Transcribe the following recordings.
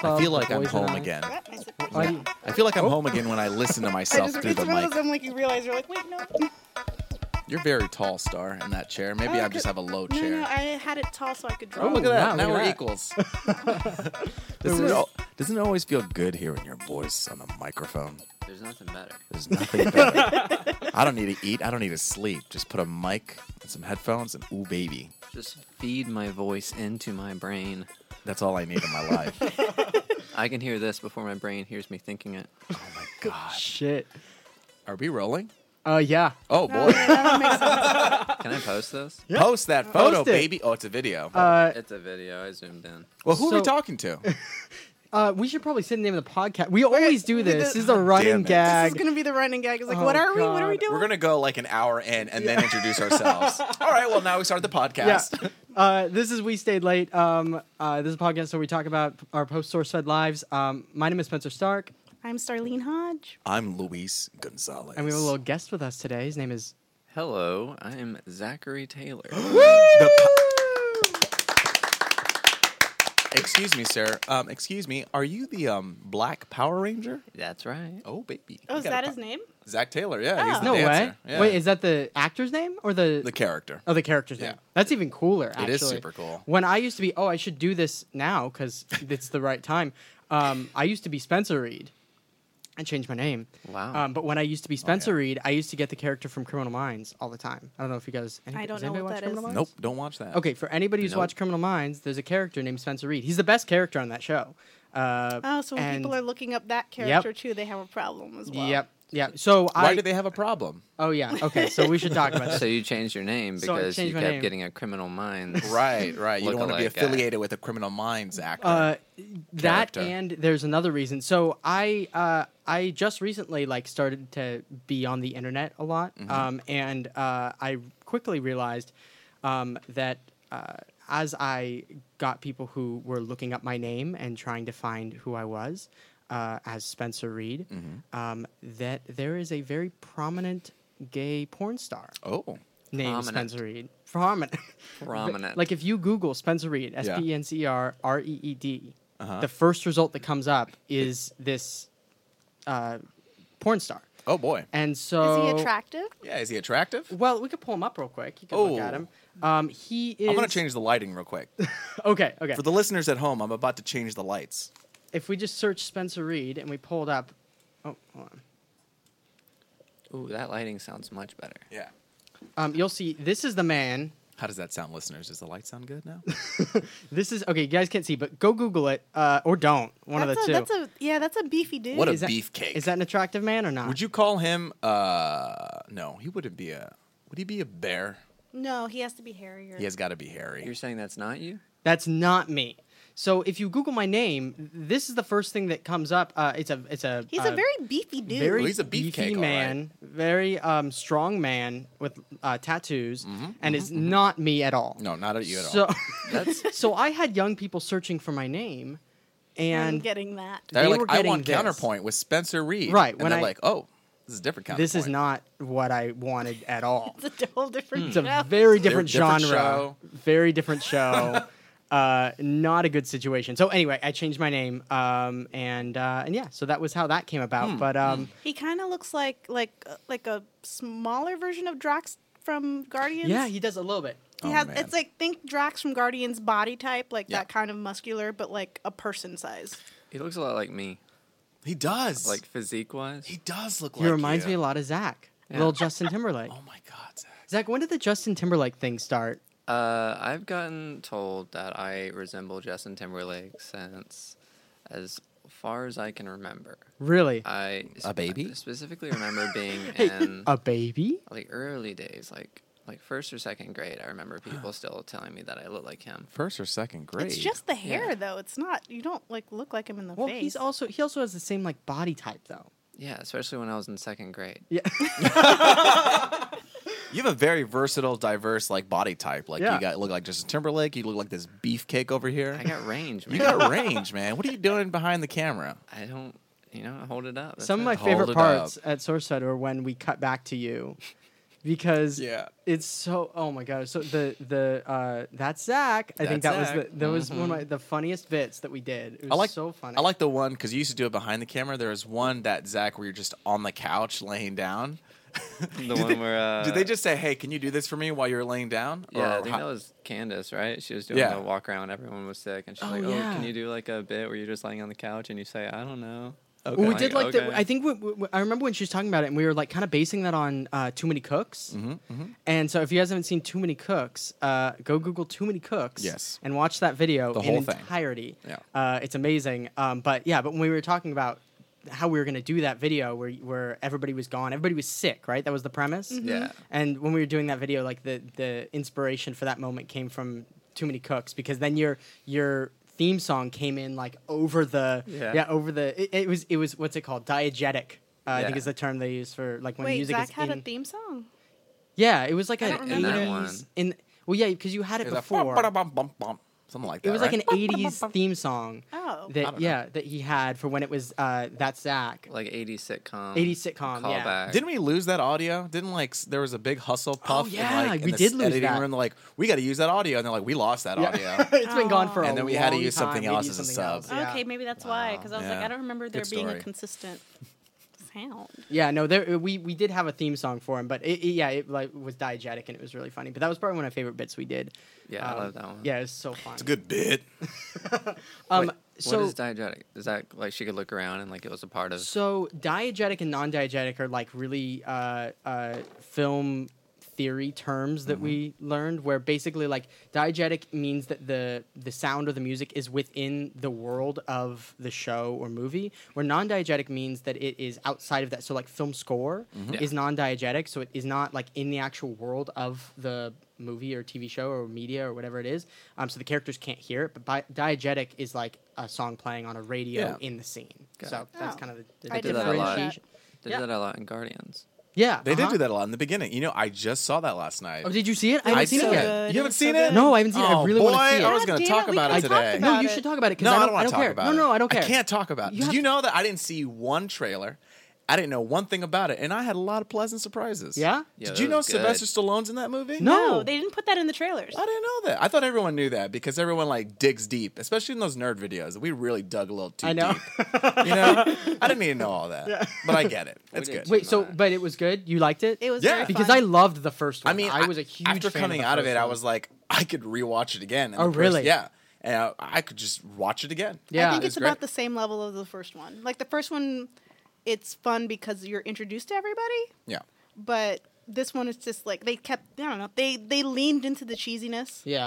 Club. I feel like The I'm Boys and home I. again. Why do you- I feel like I'm home again when I listen to myself through It's the one of mic. those, like, you realize you're like, wait, no. You're very tall, Star, in that chair. Maybe I just have a low No, chair. no, I had it tall so I could draw. Oh, look at that. wow, Now look we're at that. equals. Doesn't it always feel good hearing your voice on the microphone? There's nothing better. There's nothing better. I don't need to eat. I don't need to sleep. Just put a mic and some headphones and ooh, baby. Just feed my voice into my brain. That's all I need in my life. I can hear this before my brain hears me thinking it. Oh, my God. Shit. Are we rolling? Yeah. Oh, No, boy. that makes sense. Can I post this? Post that photo, Post it. baby. Oh, it's a video. It's a video. I zoomed in. well, who are we so- talking to? We should probably say the name of the podcast. We always do we did- this. This is a Damn running it. This gag. is going to be the running gag. It's like, Oh, what are we? What are we God. doing? We're going to go like an hour in and then introduce ourselves. All right, well, now we start the podcast. Yeah. This is We Stayed Late. This is a podcast where we talk about our post-source fed lives. My name is Spencer Stark, I'm Starlene Hodge. I'm Luis Gonzalez. and we have a little guest with us today. His name is... Hello, I am Zachary Taylor. Excuse me, sir. Excuse me. Are you the Black Power Ranger? That's right. Oh, baby. Oh, is that his name? Zach Taylor, yeah. He's Oh. the No dancer. way. Yeah. Wait, is that the actor's name or the... the character. Oh, the character's Yeah. name. That's even cooler, actually. It is super cool. When I used to be... Oh, I should do this now because it's the right time. I used to be Spencer Reed. I changed my name. Wow. But when I used to be Spencer yeah. Reed, I used to get the character from Criminal Minds all the time. I don't know if you guys... I don't does know anybody what watch that Criminal is. Minds? Nope, don't watch that. Okay, for anybody who's Nope. watched Criminal Minds, there's a character named Spencer Reed. He's the best character on that show. Oh, so when and- people are looking up that character too, they have a problem as well. Yep. So Why do they have a problem? Oh yeah. Okay. So we should talk about So this. you changed your name So I because changed you my kept name. getting a Criminal Minds. Right. You don't want to be Look-alike guy. affiliated with a Criminal Minds actor. That Character. and there's another reason. So I just recently started to be on the internet a lot, and I quickly realized that as I got people who were looking up my name and trying to find who I was as Spencer Reed, that there is a very prominent gay porn star oh. named Prominent. Spencer Reed. Prominent. Prominent. Like if you Google Spencer Reed, Yeah. SpencerReed, Uh-huh. the first result that comes up is this porn star. Oh, boy. And so... Is he attractive? Yeah, is he attractive? Well, we could pull him up real quick. You can look at him. He is... I'm going to change the lighting real quick. Okay. For the listeners at home, I'm about to change the lights. If we just search Spencer Reed and we pull it up... Oh, hold on. Ooh, that lighting sounds much better. Yeah. You'll see, this is the man... How does that sound, listeners? Does the light sound good now? This is... Okay, you guys can't see, but go Google it. Or don't. One of the two. That's a beefy dude. What a Is that- beefcake. Is that an attractive man or not? Would you call him, no, he wouldn't be would he be a bear? No, he has to be hairier. He has got to be hairy. You're saying that's not you? That's not me. So if you Google my name, this is the first thing that comes up. It's a He's a very beefy dude. very Well, he's a beefy beefcake, all man, very strong man with tattoos, and it's not me at all. No, not at you at So, all. so I had young people searching for my name, I'm and getting that. They're they like, were I getting want this. counterpoint with Spencer Reed. Right, And when they're I- like, oh, this is a different counterpoint. this is not what I wanted at all. It's a whole different It's show. a very different Different genre, show. very different show. Not a good situation. So anyway, I changed my name, and yeah, so that was how that came about. But He kind of looks like a smaller version of Drax from Guardians. yeah, he does a little bit. He Oh, has. man. It's like think Drax from Guardians body type, like Yeah. that kind of muscular, but like a person size. He looks a lot like me, He does. like physique-wise. he does look He like reminds you. me a lot of Zach, Yeah. little Justin Timberlake. Oh my God, Zach. Zach, when did the Justin Timberlake thing start? I've gotten told that I resemble Justin Timberlake since as far as I can remember. Really? I baby? specifically remember being Hey, in a baby? like early days, like first or second grade. I remember people still telling me that I look like him. First or second grade? It's just the hair, Yeah. though. It's not. You don't look like him in the Well, face. he also has the same body type though. Yeah, especially when I was in second grade. Yeah. You have a very versatile, diverse body type. Like Yeah. you look like Justin Timberlake. You look like this beefcake over here. I got range, man. You got range, man. What are you doing behind the camera? I don't, I hold it up. That's Some of my it. Hold favorite it parts up. at SourceFed are when we cut back to you because Yeah. it's so. Oh my god! So that's Zach. I think That's that was Zach. that was one of the funniest bits that we did. It was so funny. I like the one because you used to do it behind the camera. There was one that Zach where you're just on the couch laying down. The one where Did they just say, "Hey, can you do this for me while you're laying down?" Yeah, Or I think that was Candace, right? She was doing Yeah. the walk around. Everyone was sick, and she's Oh, like, "Oh, yeah. can you do like a bit where you're just laying on the couch and you say, I don't know." Okay. Well, we did like okay. the. I think I remember when she was talking about it, and we were like kind of basing that on Too Many Cooks. And so, if you guys haven't seen Too Many Cooks, go Google Too Many Cooks. Yes. And watch that video The in whole thing. entirety. Yeah. It's amazing. But when we were talking about how we were going to do that video where everybody was gone, everybody was sick, right? That was the premise. Yeah. And when we were doing that video, like the inspiration for that moment came from Too Many Cooks, because then your theme song came in like over the it was what's it called, diegetic. I think Yeah. is the term they use for like when Wait, music Zach is had in. a theme song. Yeah, it was like I an don't remember that 80s in. Well, yeah, because you had it It was before. something like that. It was right? like an 80s theme song Oh. that that he had for when it was that's Zach. Like 80s sitcom. 80s sitcom, yeah. callback. Didn't we lose that audio? Didn't there was a big hustle puff? yeah, in, like, in we the did lose editing that. room. They're like, we got to use that audio, and they're like, we lost that audio. It's been gone for a And then we had to long use something time. We else had to as a use something sub. else, yeah. Okay, maybe that's why. Because I was like, Yeah. I don't remember there Good being a story. consistent sound. Yeah, no, we did have a theme song for him, but it like was diegetic and it was really funny. But that was probably one of my favorite bits we did. Yeah, I love that one. Yeah, it was so fun. It's a good bit. Wait, So what is diegetic? Is that like she could look around and like it was a part of? so diegetic and non-diegetic are like really film theory terms that we learned, where basically like diegetic means that the sound or the music is within the world of the show or movie, where non-diegetic means that it is outside of that. So like film score is non-diegetic, so it is not like in the actual world of the movie or TV show or media or whatever it is. So the characters can't hear it, but diegetic is like a song playing on a radio in the scene. Got So it. that's Oh. kind of the I did that a lot. differentiation. They Yeah. did that a lot in Guardians. Yeah, They did do that a lot in the beginning. You know, I just saw that last night. Oh, did you see it? I haven't seen did. it yet. Good. You haven't It's seen so it? good. No, I haven't seen it. I Oh, really want to boy, see it. I was going to God damn talk it, we about it talked today. about No, you it. should talk about it. 'Cause No, I don't I want to don't talk care. about it. No, I don't care. I can't talk about it. You Did have you to- know that I didn't see one trailer? I didn't know one thing about it, and I had a lot of pleasant surprises. Yeah? Yeah, Did that you know was good. Sylvester Stallone's in that movie? No. They didn't put that in the trailers. I didn't know that. I thought everyone knew that because everyone like digs deep, especially in those nerd videos. We really dug a little too I know. deep. You know, I didn't need to know all that, but I get it. It's did good. too. Wait, so but it was good. You liked it? It was Yeah. very because fun. I loved the first one. I mean, I was a huge after fan coming the out of first it, I one. was like, I could rewatch it again. And Oh, really? Yeah, and I could just watch it again. Yeah. I think it it's was about great. the same level of the first one. Like the first one, it's fun because you're introduced to everybody, Yeah. but this one is just like they kept. I don't know. They leaned into the cheesiness. Yeah.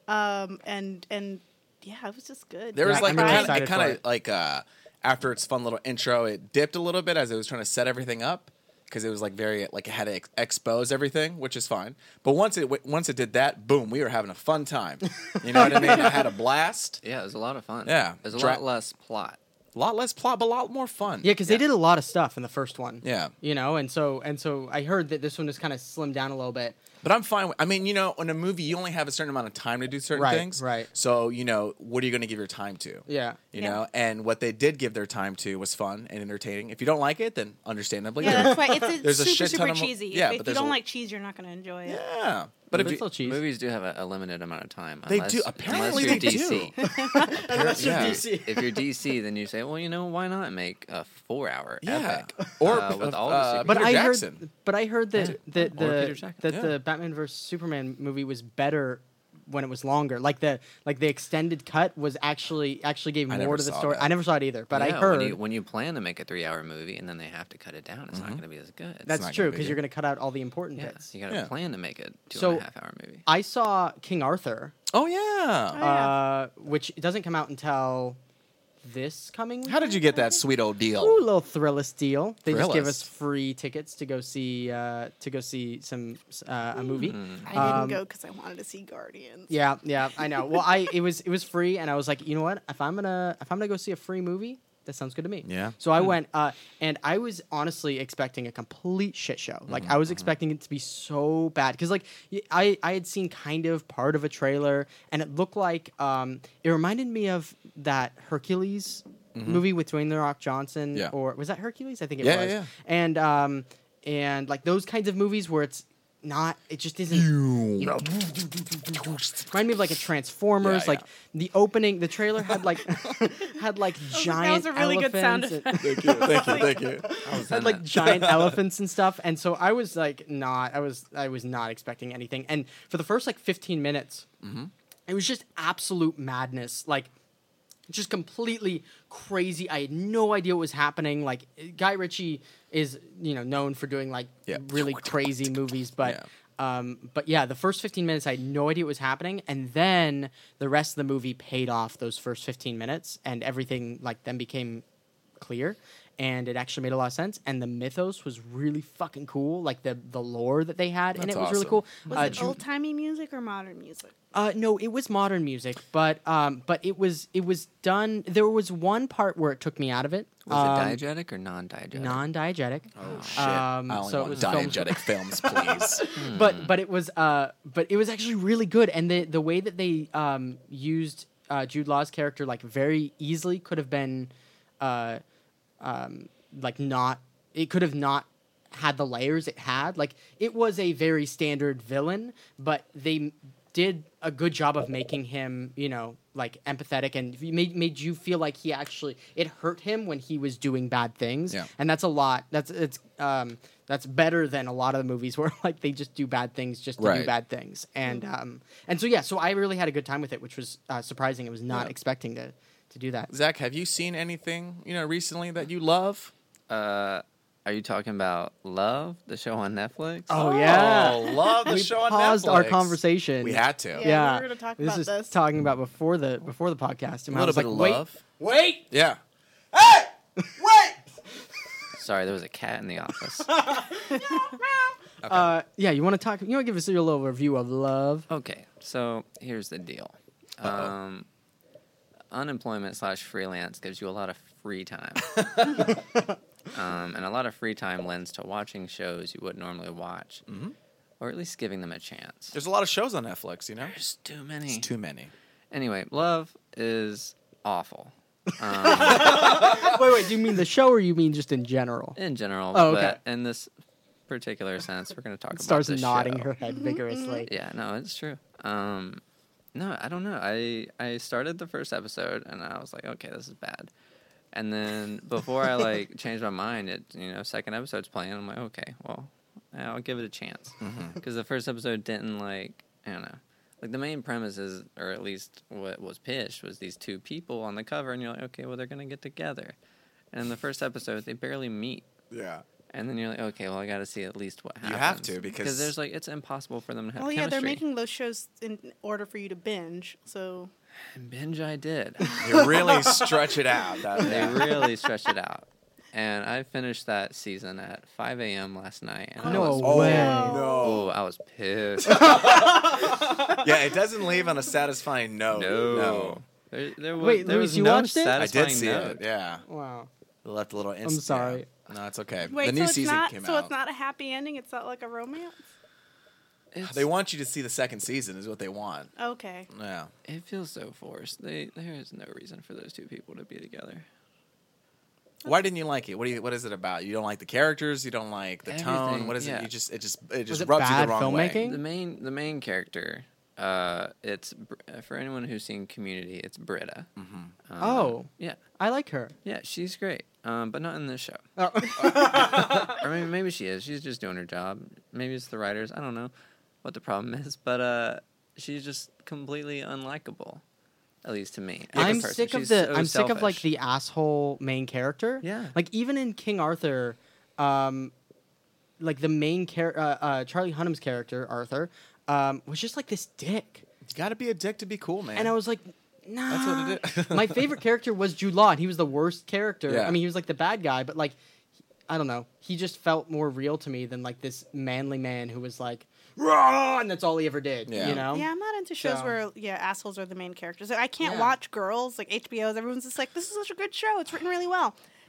And yeah, it was just good. There was Yeah, like I'm it really kinda, excited it kind for of it. like after its fun little intro, it dipped a little bit as it was trying to set everything up because it was like very like it had to expose everything, which is fine. But once it did that, boom, we were having a fun time. You know what I mean? I had a blast. Yeah, it was a lot of fun. Yeah. There's a Dra- lot less plot. A lot less plot, but a lot more fun. Yeah, because they did a lot of stuff in the first one. Yeah. You know, and so I heard that this one is kind of slimmed down a little bit. But I'm fine. I mean, you know, in a movie, you only have a certain amount of time to do certain Right, things. right. So, you know, what are you going to give your time to? Yeah. You Yeah. know, and what they did give their time to was fun and entertaining. If you don't like it, then understandably. Yeah, that's why it's There's a super shit ton super of cheesy. yeah, if but you there's don't a- like cheese, you're not going to enjoy it. Yeah. But if But you, it's still cheese. Movies do have a limited amount of time. They Unless, do. Apparently unless you're they DC. Unless you're Yeah. DC. If you're DC, then you say, well, you know, why not make a 4-hour yeah. epic? Or with all the super- But Peter I Jackson. heard that Yeah. Or Peter Jackson. Yeah. the Batman vs Superman movie was better when it was longer. Like the extended cut was actually gave I more never to the saw story. that. I never saw it either, but I Yeah, heard when you plan to make a 3-hour movie and then they have to cut it down, it's not going to be as good. that's not true gonna be because you're good. going to cut out all the important yeah, bits. you got to Yeah. plan to make a 2.5-hour movie. I saw King Arthur, Oh, yeah. yeah. which doesn't come out until this coming. How did you get that sweet old deal? Ooh, little Thrillist deal. They just give Thrillist. us free tickets to go see some a movie. I didn't go because I wanted to see Guardians. Yeah, I know. Well, it was free, and I was like, you know what? If I'm gonna go see a free movie, that sounds good to me. Yeah. So I went, and I was honestly expecting a complete shit show. Like I was expecting it to be so bad because like I had seen kind of part of a trailer, and it looked like it reminded me of that Hercules movie with Dwayne The Rock Johnson. Yeah. Or was that Hercules? I think it Yeah, was. yeah. And like those kinds of movies where it's not. It just isn't. You know, remind me of like a Transformers. Yeah, like the opening, the trailer had like giant. That was a really good sound elephants effect. Thank you. had like giant elephants and stuff, and so I was like I was not expecting anything. And for the first like 15 minutes, it was just absolute madness. Like just completely crazy. I had no idea what was happening. Like Guy Ritchie is, known for doing like really crazy movies, but yeah, the first 15 minutes I had no idea what was happening, and then the rest of the movie paid off those first 15 minutes, and everything like then became clear, and it actually made a lot of sense, and the mythos was really fucking cool. Like the lore that they had in That's it was really awesome. cool. Was it old timey music or modern music? No, it was modern music, but it was done. There was one part where it took me out of it. Was it diegetic or non-diegetic? Non-diegetic. Oh shit! I I only so it want was diegetic films, please. but it was actually really good, and the way that they used Jude Law's character like very easily could have been like not, it could have not had the layers it had. Like it was a very standard villain, but they did a good job of making him, like empathetic, and made you feel like he actually, it hurt him when he was doing bad things. Yeah. And that's a lot. That's better than a lot of the movies where like they just do bad things just to do Right. bad things. And so I really had a good time with it, which was surprising. I was not expecting to do that. Zach, have you seen anything recently that you love? Are you talking about Love, the show on Netflix? Oh yeah. Love the We show on paused Netflix. our conversation. We had to. Yeah. we were gonna talk this about is this. talking about before the podcast. And A I little was bit like, of wait, love. wait. Yeah. Sorry, there was a cat in the office. Yeah, you want to talk? You want to give us a little review of Love? Okay, so here's the deal. Unemployment / freelance gives you a lot of free time. And a lot of free time lends to watching shows you wouldn't normally watch. Or at least giving them a chance. There's a lot of shows on Netflix, There's too many. It's too many. Anyway, Love is awful. Wait, do you mean the show or you mean just in general? In general, Oh, okay. but in this particular sense, we're going to talk about Starts this nodding show. her head vigorously. Yeah, no, it's true. No, I don't know. I started the first episode and I was like, okay, this is bad. And then before I like changed my mind, second episode's playing. I'm like, okay, well, I'll give it a chance because the first episode didn't I don't know. Like the main premise is, or at least what was pitched, was these two people on the cover, and you're like, okay, well they're gonna get together. And in the first episode, they barely meet. Yeah. And then you're like, okay, well I got to see at least what happens. You have to, because there's like it's impossible for them to have Well, yeah, they're chemistry. making those shows in order for you to binge. So And binge I did. You really stretch it out. They really stretched it out. And I finished that season at 5 a.m. last night. And No I was, way. Oh, I was pissed. Yeah, it doesn't leave on a satisfying note. No. There Wait, there Luis, was you no watched it? I satisfying did see note. it. Yeah. Wow. They left a little. sorry. Yeah. No, it's okay. wait, the new so it's season not came so out. it's not a happy ending. It's not like a romance. They want you to see the second season. Is what they want. Okay. Yeah. It feels so forced. There is no reason for those two people to be together. Why didn't you like it? What is it about? You don't like the characters. You don't like the tone. Everything, What is yeah. it? It just Was it rubs you bad the wrong way. filmmaking? The main character, it's for anyone who's seen Community, it's Britta. Oh, Yeah, I like her. yeah, she's great. But not in this show. Oh. Or maybe she is. She's just doing her job. Maybe it's the writers. I don't know what the problem is, but she's just completely unlikable. At least to me. as a I'm person. sick of She's the. so I'm sick of like selfish. the asshole main character. Yeah. Like even in King Arthur, like the main Charlie Hunnam's character Arthur, was just like this dick, You got to be a dick to be cool, man. and I was like, nah. That's what it is. My favorite character was Jude Law, and he was the worst character. Yeah. I mean, he was like the bad guy, but like, I don't know. He just felt more real to me than like this manly man who was like, "Rah!" and that's all he ever did. Yeah. You know? Yeah, I'm not into shows So- where assholes are the main characters. Like, I can't Yeah. watch Girls, like HBO's. Everyone's just like, this is such a good show. It's written really well.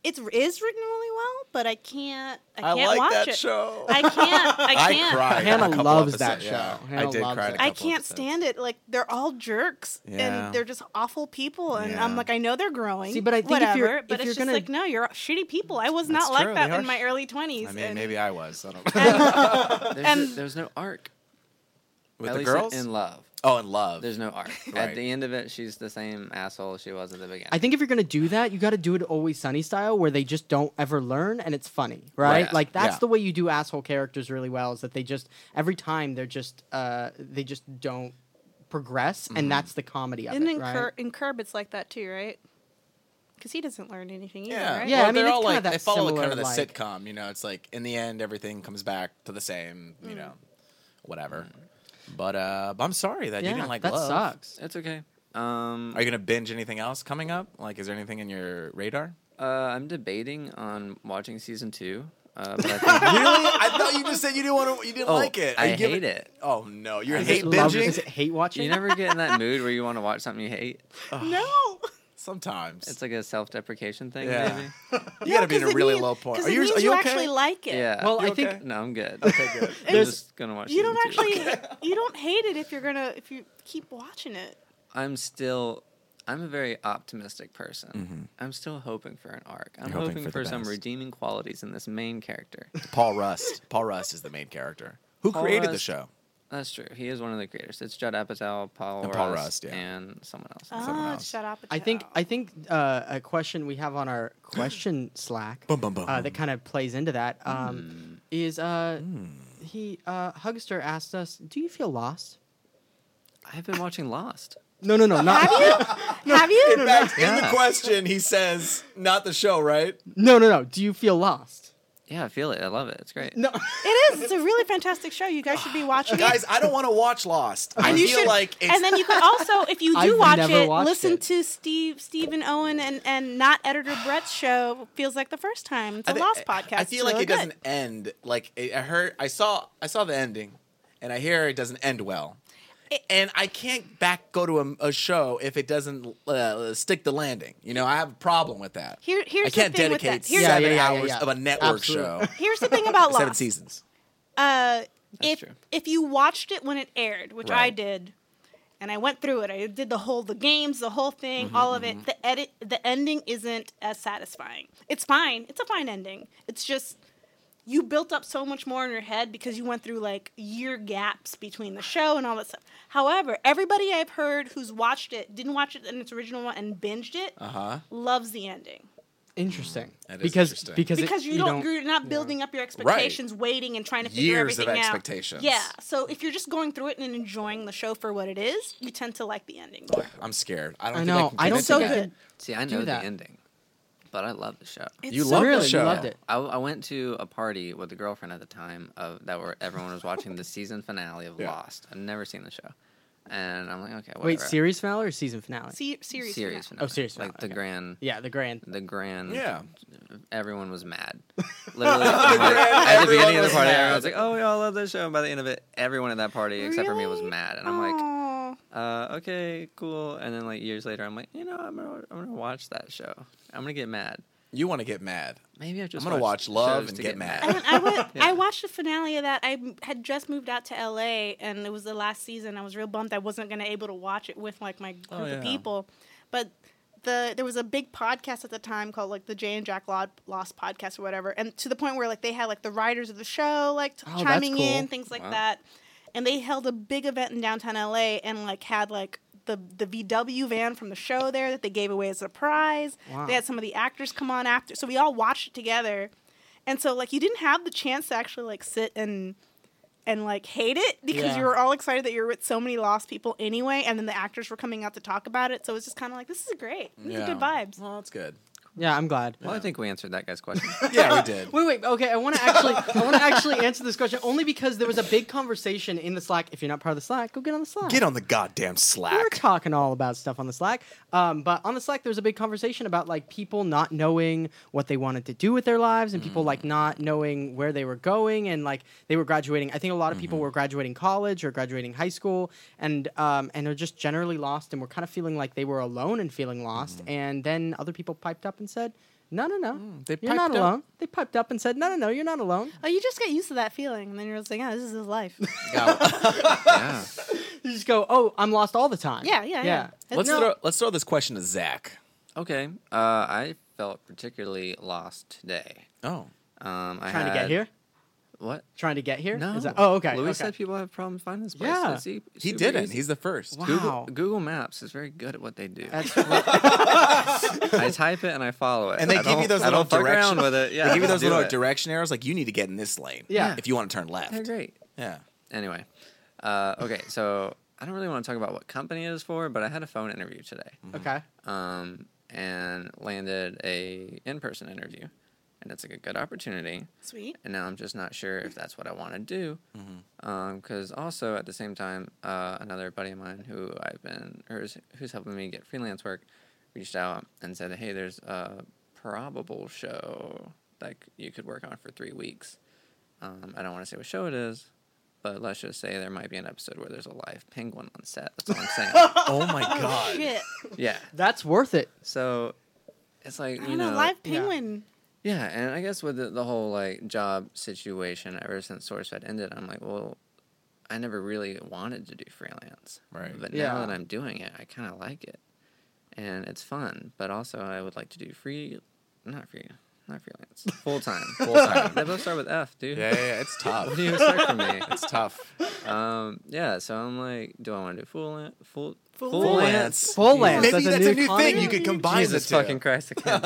It is written really well, but I can't I watch like that it. show. I can't. I cried. on Hannah a couple loves episodes, that yeah. show. Hannah I did loves cry. it. I can't stand it. Like they're all jerks, Yeah. and they're just awful people. And Yeah. I'm like, I know they're growing. See, but I think if whatever, you're- but if it's you're just gonna- like, no, you're shitty people. I was That's not like true, that they in are my early 20s. I mean, and, maybe I was. I don't know. There's no arc. With At the least girls? in love. Oh, in love. There's no arc. Right. At the end of it, she's the same asshole she was at the beginning. I think if you're gonna do that, you got to do it Always Sunny style, where they just don't ever learn and it's funny, right? Right. Like that's Yeah. the way you do asshole characters really well. Is that they just every time they just don't progress, and that's the comedy of and it, in, right? in Curb, it's like that too, right? Because he doesn't learn anything either, Yeah, right? Yeah, Well, I mean, they're it's all kinda like that they follow similar, kind of the like- sitcom. You know, it's like in the end, everything comes back to the same. You know, whatever. But I'm sorry that you Yeah, didn't like that Love. sucks. It's okay. Are you gonna binge anything else coming up? Like, is there anything in your radar? I'm debating on watching season 2. But I think Really? I thought you just said you didn't want to. You didn't Oh, like it. Are I you giving- hate it. Oh no, you're Is hate it love- binging. Is it hate watching? You never get in that mood where you want to watch something you hate. No. Sometimes It's like a Yeah. self-deprecation thing, maybe. you gotta be in a really low point. Because Are it you? means Are you you okay? actually like it. Yeah. Well, You I think okay? No, I'm good. Okay, good. I'm just gonna watch. You don't season 2. actually. You don't hate it if you keep watching it. I'm a very optimistic person. I'm still hoping for an arc. I'm You're hoping hoping for for the some best. redeeming qualities in this main character. Paul Rust. Paul Rust is the main character. Who Paul created the Rust- show? That's true. He is one of the creators. It's Judd Apatow, Paul And Rust, Paul Rust, yeah. and someone else. Ah, else. shut up. I think a question we have on our question Slack Bum, bum, bum. that kind of plays into that is Hugster asked us, "Do you feel lost?" I've been watching Lost. No, not Have you? In fact, in the Yeah. question, he says, "Not the show, right?" no. Do you feel lost? Yeah, I feel it. I love it. It's great. No. It is. It's a really fantastic show. You guys should be watching Guys, it. I don't want to watch Lost. I And you feel should, like it's. and then you could also, if you do I've watch never it, watched listen it. to Stephen Owen and not editor Brett's show. Feels like the first time. It's a Lost podcast. I feel It's like really it doesn't good. end. Like I saw the ending, and I hear it doesn't end well. And I can't go to a show if it doesn't stick the landing. You know, I have a problem with that. Here's I can't the thing dedicate with that. Here's, 7 yeah, hours yeah. of a network Absolutely. show. here's the thing about 7 Lost. seasons. If true. if you watched it when it aired, which I Right. did, and I went through it, I did the games, the whole thing, Mm-hmm, all of it. The ending isn't as satisfying. It's fine. It's a fine ending. It's just you built up so much more in your head because you went through like year gaps between the show and all that stuff. However, everybody I've heard who's watched it, didn't watch it in its original one and binged it, loves the ending. Interesting. That is because interesting. because You're not building up your expectations, waiting and trying to figure Years of everything out. expectations. Yeah. So if you're just going through it and enjoying the show for what it is, you tend to like the ending more. I'm scared. I don't I think know. I can I get don't into so think I that. good. could. See, I do know that. the ending, but I love the show. It's You so love good. the Really, show. you loved it. I went to a party with a girlfriend at the time where everyone was watching the season finale of Yeah. Lost. I'd never seen the show, and I'm like, okay, whatever. Wait, series finale or season finale? Series. series finale. finale. Oh, series like finale, the okay. grand. Yeah, the grand. The grand. Yeah. Everyone was mad. Literally, at the beginning of the party, everyone was like, "Oh, we all love this show." And by the end of it, everyone at that party except for me was Really? mad, and I'm like, Aw. "Okay, cool." And then like years later, I'm like, I'm gonna watch that show. I'm gonna get mad. You want to get mad. Maybe I just I'm gonna watch Love shows and to get mad. I watched the finale of that. I had just moved out to LA, and it was the last season. I was real bummed I wasn't going to able to watch it with like my group yeah. of people. But there was a big podcast at the time called like the Jay and Jack Lost podcast or whatever, and to the point where like they had like the writers of the show like Oh, that's chiming cool. in, things like Wow. that, and they held a big event in downtown LA and like had like the VW van from the show there that they gave away as a prize. Wow. They had some of the actors come on after, so we all watched it together. And so like you didn't have the chance to actually like sit and like hate it because Yeah. you were all excited that you were with so many Lost people anyway, and then the actors were coming out to talk about it. So it was just kind of like, this is great. These are good vibes. Well, that's good. Yeah, I'm glad. Well, I think we answered that guy's question. Yeah, we did. Wait. Okay, I want to actually answer this question only because there was a big conversation in the Slack. If you're not part of the Slack, go get on the Slack. Get on the goddamn We're Slack. talking all about stuff on the Slack. But on the Slack, there was a big conversation about like people not knowing what they wanted to do with their lives and people like not knowing where they were going and like they were graduating. I think a lot of people were graduating college or graduating high school and are just generally lost and were kind of feeling like they were alone and feeling lost. And then other people piped up and said, "No, no, no, they you're not piped up. alone." They piped up and said, "No, no, no, you're not alone." Oh, you just get used to that feeling, and then you're just like, "Oh, this is his life." Yeah. You just go, "Oh, I'm lost all the time." Yeah. Let's throw this question to Zach. Okay. I felt particularly lost today. Oh, Trying to get here. What? Trying to get here. No. Is that, oh, okay. Louis okay. said people have problems finding this place. Yeah. It's he super didn't. easy. He's the first. Wow. Google Maps is very good at what they do. That's I type it and I follow it. And they I give you don't- those I little don't fuck direction- around with it. Yeah, They give you those do little it. direction arrows, like you need to get in this lane. Yeah. If you want to turn left. They're great. Yeah. Anyway, okay, so I don't really want to talk about what company it is for, but I had a phone interview today, okay. and landed a in-person interview, and it's like a good opportunity. Sweet. And now I'm just not sure if that's what I want to do, because also at the same time, another buddy of mine who's helping me get freelance work reached out and said, "Hey, there's a probable show that you could work on for 3 weeks." I don't want to say what show it is, but let's just say there might be an episode where there's a live penguin on set. That's all I'm saying. Oh my god. Shit. Yeah. That's worth it. So it's like, I you don't know. know. Live penguin. Yeah, and I guess with the whole like job situation ever since SourceFed ended, I'm like, well, I never really wanted to do freelance. Right. But Yeah. now that I'm doing it, I kind of like it. And it's fun, but also I would like to do not freelance. Full time. Full time. They both start with F, dude. Yeah, it's tough. What do you expect from me? It's tough. Yeah, so I'm like, do I want to do full lance? Full lance. Full lance. Maybe that's a new concept. thing. You could combine Jesus the two. fucking Christ, I can't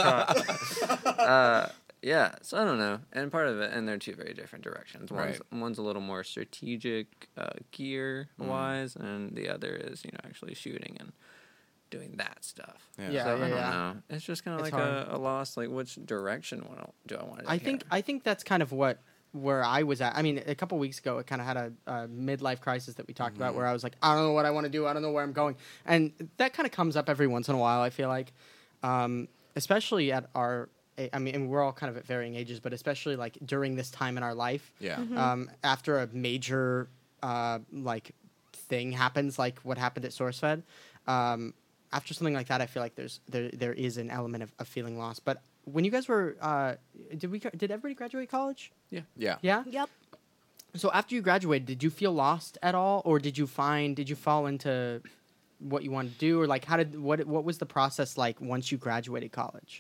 talk. Yeah, so I don't know. And part of it, and they're two very different directions. One's a little more strategic gear-wise, and the other is, actually shooting and doing that stuff. Yeah, So I don't yeah. know. It's just kind of It's like hard. a loss, like which direction do I want to do I here? think that's kind of where I was at. I mean, a couple weeks ago, it kind of had a midlife crisis that we talked about, where I was like, I don't know what I want to do. I don't know where I'm going, and that kind of comes up every once in a while. I feel like, especially at our, I mean, and we're all kind of at varying ages, but especially like during this time in our life, Yeah. after a major like thing happens, like what happened at SourceFed. After something like that, I feel like there is an element of feeling lost. But when you guys were, did everybody graduate college? Yeah. Yeah. Yep. So after you graduated, did you feel lost at all, or did you fall into what you wanted to do, or like what was the process like once you graduated college?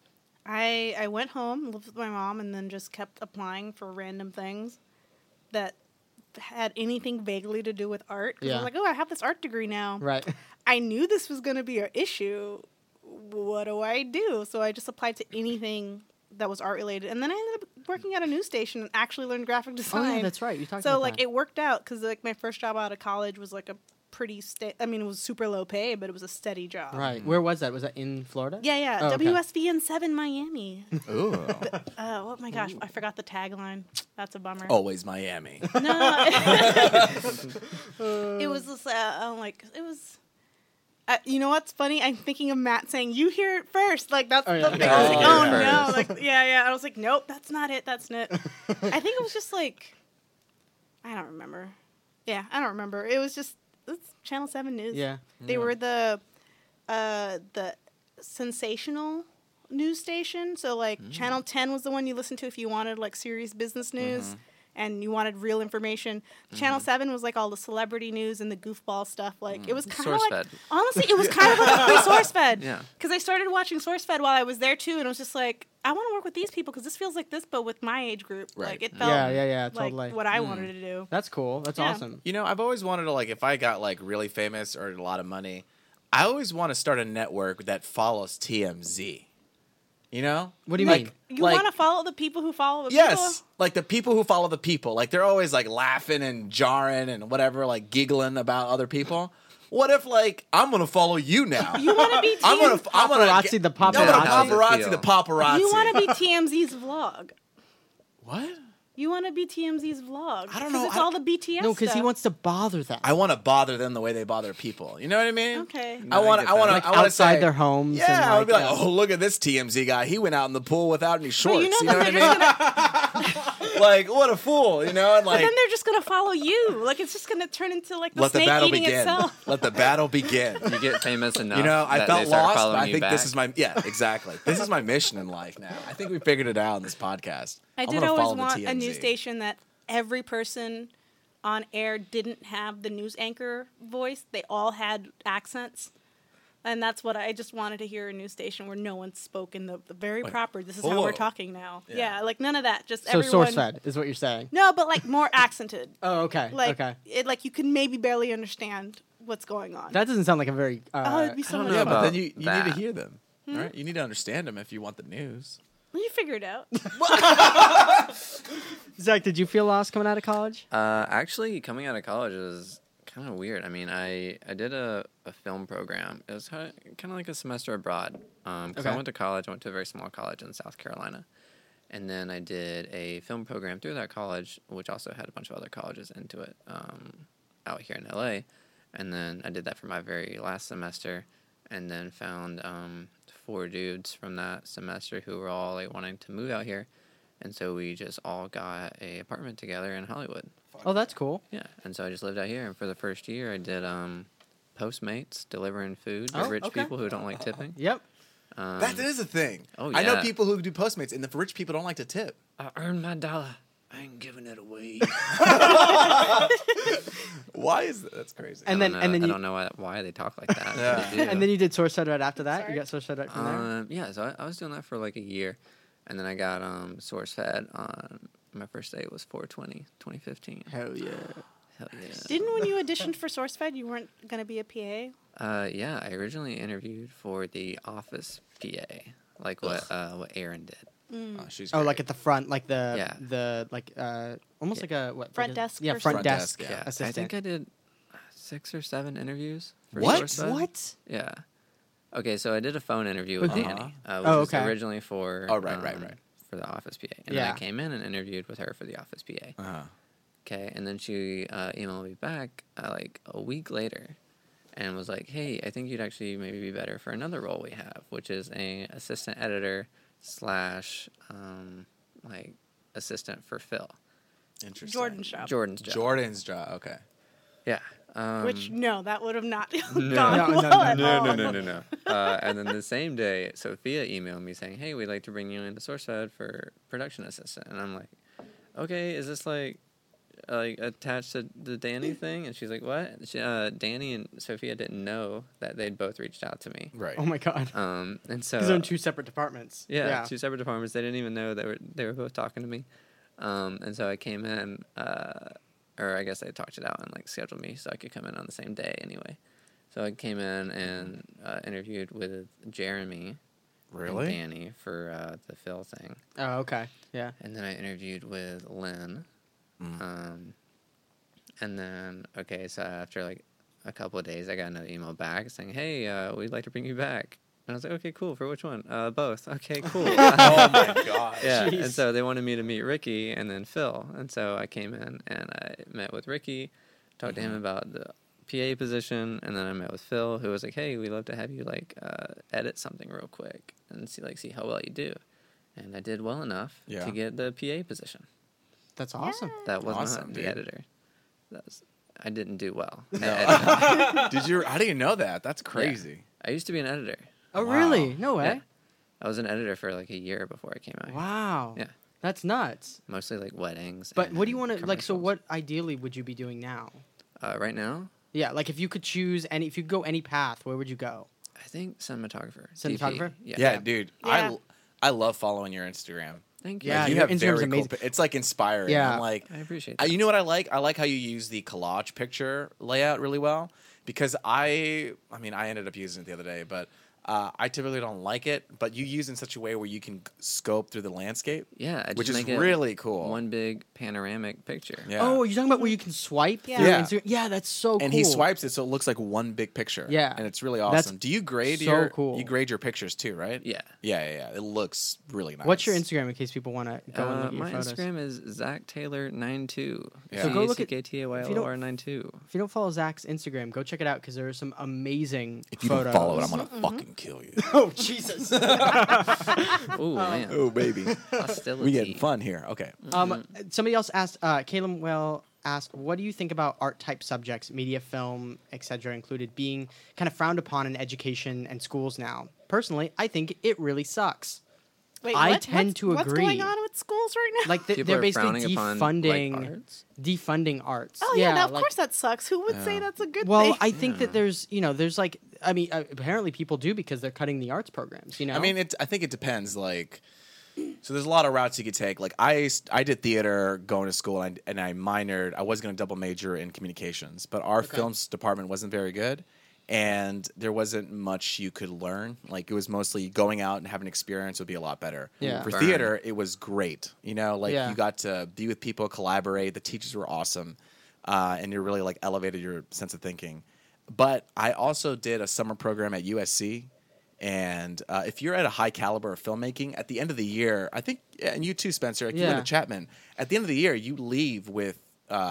I went home, lived with my mom, and then just kept applying for random things that had anything vaguely to do with art. 'Cause I Yeah. was like, oh, I have this art degree now. Right. I knew this was going to be an issue. What do I do? So I just applied to anything that was art related, and then I ended up working at a news station and actually learned graphic Oh design. yeah, that's right. You talked So about like that. it worked out because like my first job out of college was like a pretty I mean, it was super low pay, but it was a steady job. Right. Where was that? Was that in Florida? Yeah. Oh, okay. WSVN 7 Miami. Ooh. Oh my gosh, I forgot the tagline. That's a bummer. Always Miami. No, it was just it was. You know what's funny? I'm thinking of Matt saying, "You hear it first." Like that's Oh, yeah. the thing. I was like, Oh, "Oh you hear it no!" first. Like yeah. I was like, "Nope, that's not it. That's not it." I think it was just like, I don't remember. Yeah, I don't remember. It was Channel 7 News. Yeah. They were the sensational news station. So like Channel 10 was the one you listened to if you wanted like serious business news and you wanted real information. Channel 7 was like all the celebrity news and the goofball stuff. Like it was kind of like, SourceFed. honestly, it was kind of like a pre-SourceFed. Yeah. Because I started watching SourceFed while I was there too, and I was just like, I want to work with these people because this feels like this, but with my age group. Right. Like it felt Yeah, like totally. what I wanted to do. That's cool. That's Yeah. awesome. I've always wanted to, like, if I got, like, really famous or a lot of money, I always want to start a network that follows TMZ. You know? What do you Like- mean? You like- want to follow the people who follow the Yes, people? like the people who follow the people. Like, they're always, like, laughing and jarring and whatever, like, giggling about other people. What if, like, I'm going to follow you now? You want to be I'm gonna Paparazzi, the I'm gonna paparazzi. paparazzi the paparazzi. You want to be TMZ's vlog. What? You want to be TMZ's vlog. I don't 'Cause know. It's all the BTS No, because he stuff. wants to bother them. I want to bother them the way they bother people. You know what I mean? Okay. I want to. I want to. Like I want to outside say, their homes. Yeah, and I would be like, yeah. oh, look at this TMZ guy. He went out in the pool without any But shorts. you know You know what I that mean? they're just gonna, Like, what a fool, you know? And But like, then they're just gonna follow you. Like it's just gonna turn into like the let the snake battle eating begin. itself. Let the battle begin. You get famous enough. You know, I that felt they start lost, but following I you think this back. is my exactly. This is my mission in life now. I think we figured it out in this podcast. I I'm did gonna always follow the want a TMZ. news station that every person on air didn't have the news anchor voice. They all had accents. And that's what I just wanted to hear, a news station where no one spoke in the very Like, proper, this is how hello. we're talking now. Yeah. Yeah, like none of that. Just So everyone. source fed is what you're saying. No, but like more accented. Oh, okay. Like okay. like you can maybe barely understand what's going on. That doesn't sound like a very. Oh, it'd be so I don't much know Yeah, fun. but then about you need to that. hear them. All right, you need to understand them if you want the news. You figure it out. Zach, did you feel lost coming out of college? Actually, coming out of college was kind of weird. I mean, I did a film program. It was kind of like a semester abroad. 'Cause Okay. I went to college. I went to a very small college in South Carolina. And then I did a film program through that college, which also had a bunch of other colleges into it out here in LA. And then I did that for my very last semester, and then found 4 dudes from that semester who were all like wanting to move out here. And so we just all got a apartment together in Hollywood. Oh, that's cool. Yeah, and so I just lived out here, and for the first year, I did Postmates, delivering food to Oh, rich okay. people who don't like tipping. Yep. That is a thing. Oh, I know yeah. people who do Postmates, and the rich people don't like to tip. I earned my dollar. I ain't giving it away. Why is that? That's crazy. And then I and then you don't know why they talk like that. Yeah. but they do. and then you did source fed right after that. Sorry. You got source fed right from there. Yeah, so I was doing that for like a year, and then I got source fed on my first day was 4/20, 2015. Hell yeah. Hell yeah. Didn't when you auditioned for SourceFed, you weren't gonna be a PA? Yeah, I originally interviewed for the Office PA, like what Aaron did. Oh, she's Oh, great. like at the front, like Yeah. the like almost Yeah. like a what? Front like a- desk Yeah, person? front Front desk. desk, yeah. I Assistant. think I did 6 or 7 interviews. For What? SourceFed. What? Yeah. Okay, so I did a phone interview with With who? Danny, which Oh, is okay. originally for Oh, right. for the Office PA, and Yeah. then I came in and interviewed with her for the Office PA. Uh-huh. Okay, and then she emailed me back like a week later, and was like, "Hey, I think you'd actually maybe be better for another role we have, which is a assistant editor / like assistant for Phil, Interesting. Jordan's job. Jordan's job." Jordan's job. Okay. Yeah. Which no, that would have not No. gone No, well no, at all. No. And then the same day, Sophia emailed me saying, "Hey, we'd like to bring you into SourceFed for production assistant." And I'm like, "Okay, is this like attached to the Danny thing?" And she's like, "What?" Danny and Sophia didn't know that they'd both reached out to me. Right. Oh my god. And so Because they're in 2 separate departments. yeah, 2 separate departments. They didn't even know they were both talking to me. And so I came in, or I guess they talked it out and like scheduled me so I could come in on the same day anyway. So I came in and interviewed with Jeremy Really? and Danny for the Phil thing. Oh, okay. Yeah. And then I interviewed with Lynn. And then, okay, so after like a couple of days, I got another email back saying, "Hey, we'd like to bring you back." And I was like, "Okay, cool. For which one?" Both. Okay, cool. Oh my god. Yeah, Jeez. and so they wanted me to meet Ricky and then Phil. And so I came in and I met with Ricky, talked to him about the PA position, and then I met with Phil, who was like, "Hey, we'd love to have you like edit something real quick and see how well you do." And I did well enough Yeah. to get the PA position. That's awesome. That was Awesome, not the dude. editor. I didn't do well. at No. editing. Did you? How do you know that? That's crazy. I used to be an editor. Oh, Wow. really? No way. Yeah. I was an editor for like a year before I came out. here. Wow. Yeah. That's nuts. Mostly like weddings. But what do you and want to like? So, commercials. what ideally would you be doing now? Right now, Yeah, like if you could choose any, if you could go any path, where would you go? I think cinematographer. Cinematographer? DP. Yeah. Yeah, dude. Yeah. I love following your Instagram. Thank you. Yeah, you your have Instagram's very cool. amazing. It's like inspiring. Yeah. I'm like, I appreciate that. you know what I like? I like how you use the collage picture layout really well because I mean, I ended up using it the other day, but I typically don't like it. But you use it in such a way where you can scope through the landscape, Yeah, I which just is make it really cool. one big panoramic picture. Yeah. Oh, you're talking about where you can swipe? Yeah. through Yeah. Instagram? Yeah, that's so cool. and he swipes it so it looks like one big picture. Yeah. and it's really That's awesome. Do you grade so your? cool. You grade your pictures too, right? Yeah. Yeah. It looks really nice. What's your Instagram in case people want to go and look at your My photos? Instagram is ZachTaylor92. Yeah. So go look at- ZachTaylor 92. If you don't follow Zach's Instagram, go check it out because there are some amazing If you photos. don't follow it, I'm gonna fucking can kill you. Oh Jesus! Ooh, man. Oh, baby. Hostility. We getting fun here. Okay. Somebody else asked. Caleb Well asked, "What do you think about art type subjects, media, film, etc., included, being kind of frowned upon in education and schools now? Personally, I think it really sucks. Wait, I what? tend to What's agree. going on with schools right now? Like People they're are basically frowning upon, defunding like, arts? defunding arts. oh yeah, no, of like- course that sucks. Who would say that's a good Well, thing? I think that there's like, I mean, apparently people do because they're cutting the arts programs. I mean, I think it depends. Like, so there's a lot of routes you could take. Like, I did theater going to school, and I minored. I was going to double major in communications, but our films department wasn't very good, and there wasn't much you could learn. Like, it was mostly going out and having experience would be a lot better. Yeah. For Burn. theater, it was great. You know, like Yeah. you got to be with people, collaborate. The teachers were awesome, and it really like elevated your sense of thinking. But I also did a summer program at USC. And if you're at a high caliber of filmmaking, at the end of the year, I think, and you too, Spencer, like you went Yeah. to Chapman, at the end of the year, you leave with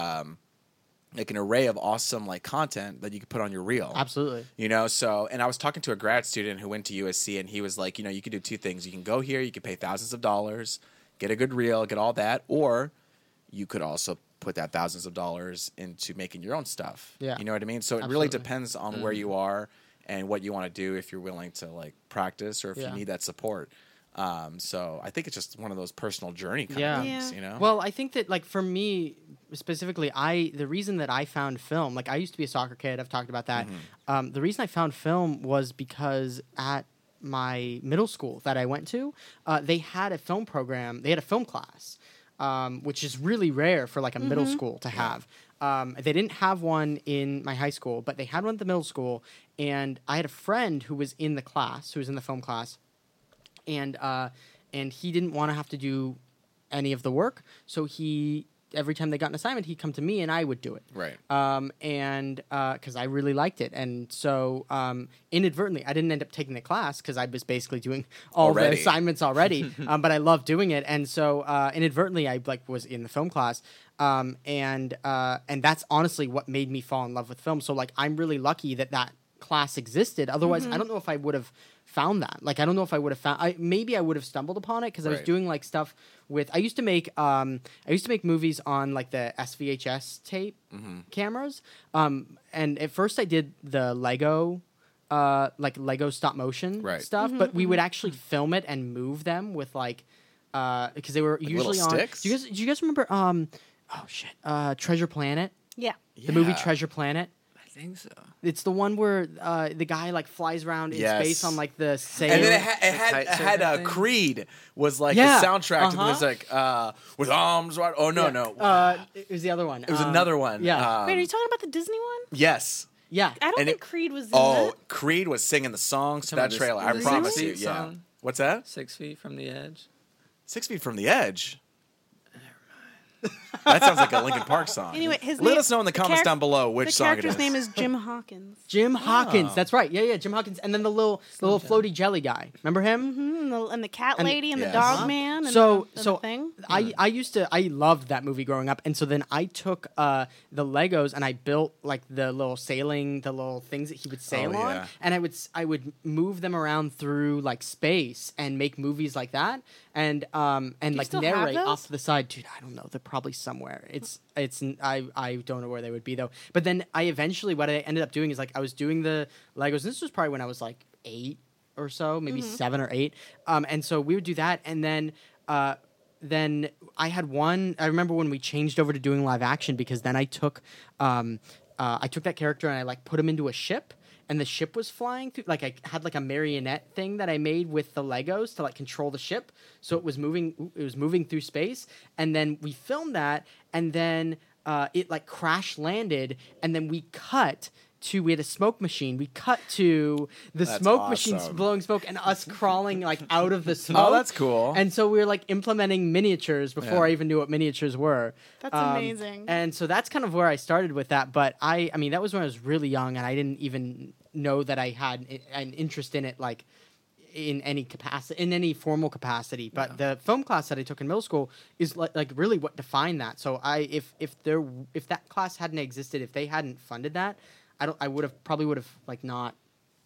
like an array of awesome like content that you could put on your reel. absolutely. You know, so, and I was talking to a grad student who went to USC, and he was like, you know, you could do two things. You can go here, you could pay thousands of dollars, get a good reel, get all that, or you could also put that thousands of dollars into making your own stuff. Yeah. You know what I mean? So it really Absolutely. depends on where you are and what you want to do, if you're willing to like practice or if Yeah. you need that support. So I think it's just one of those personal journey kind Yeah. of things, Yeah. you know? Well, I think that like for me specifically, the reason that I found film, like I used to be a soccer kid. I've talked about that. The reason I found film was because at my middle school that I went to, they had a film program. They had a film class, which is really rare for like a middle school to have. They didn't have one in my high school, but they had one at the middle school. And I had a friend who was in the class, who was in the film class, and he didn't want to have to do any of the work, so every time they got an assignment, he'd come to me and I would do it. Right. And because I really liked it, and so inadvertently, I didn't end up taking the class because I was basically doing all the Already. assignments already. But I loved doing it, and so inadvertently, I like was in the film class. And that's honestly what made me fall in love with film. So like, I'm really lucky that class existed. Otherwise, I don't know if I would have found that. Like, I don't know if I would have found. Maybe I would have stumbled upon it because I was Right. doing like stuff with. I used to make movies on like the SVHS tape cameras. And at first, I did the Lego. Like Lego stop motion Right. stuff, but we would actually film it and move them with like, because they were usually little on. sticks? Do you guys remember? Treasure Planet, yeah. the movie Yeah. Treasure Planet. I think so. It's the one where the guy like flies around in Yes. space on like the sail. And then it kite had surfing thing? Creed was like Yeah. the soundtrack. And it was Uh-huh. like with arms wide. Oh no, Yeah. no. It was the other one. It was another one. Yeah, Wait, are you talking about the Disney one? Yes. yeah. I don't And think it- Creed was in Oh, that. Creed was singing the song to Talking that about trailer. I this promise 6 you. Feet Yeah. song? What's that? 6 feet from the edge. 6 Feet from the Edge. That sounds like a Linkin Park song. Anyway, his Let name- us know in the comments down below which The song it character's is. name is Jim Hawkins. Jim Hawkins. Oh. That's right. Yeah, Jim Hawkins. And then the little floaty jelly guy. Remember him? And the cat And- lady and Yes. the dog man. And So the thing. I loved that movie growing up, and so then I took the Legos and I built like the little things that he would sail Oh, on, yeah. and I would move them around through like space and make movies like that, and like still have narrate those? off to the side. Dude, I don't know. They're probably somewhere. I don't know where they would be though. But then what I ended up doing is like I was doing the Legos. And this was probably when I was like 8 or so, maybe 7 or 8. And so we would do that, and then I had one. I remember when we changed over to doing live action because then I took that character and I like put him into a ship. And the ship was flying through. Like I had like a marionette thing that I made with the Legos to like control the ship, so it was moving. It was moving through space, and then we filmed that, and then it like crash landed, and then we had a smoke machine. We cut to the That's smoke machine awesome. blowing smoke and us crawling like out of the smoke. Oh, that's cool. And so we were like implementing miniatures before Yeah. I even knew what miniatures were. That's amazing. And so that's kind of where I started with that. But I mean, that was when I was really young, and I didn't even know that I had an interest in it, like in any capacity, in any formal capacity. But the film class that I took in middle school is like really what defined that. So if that class hadn't existed, if they hadn't funded that, I would have like not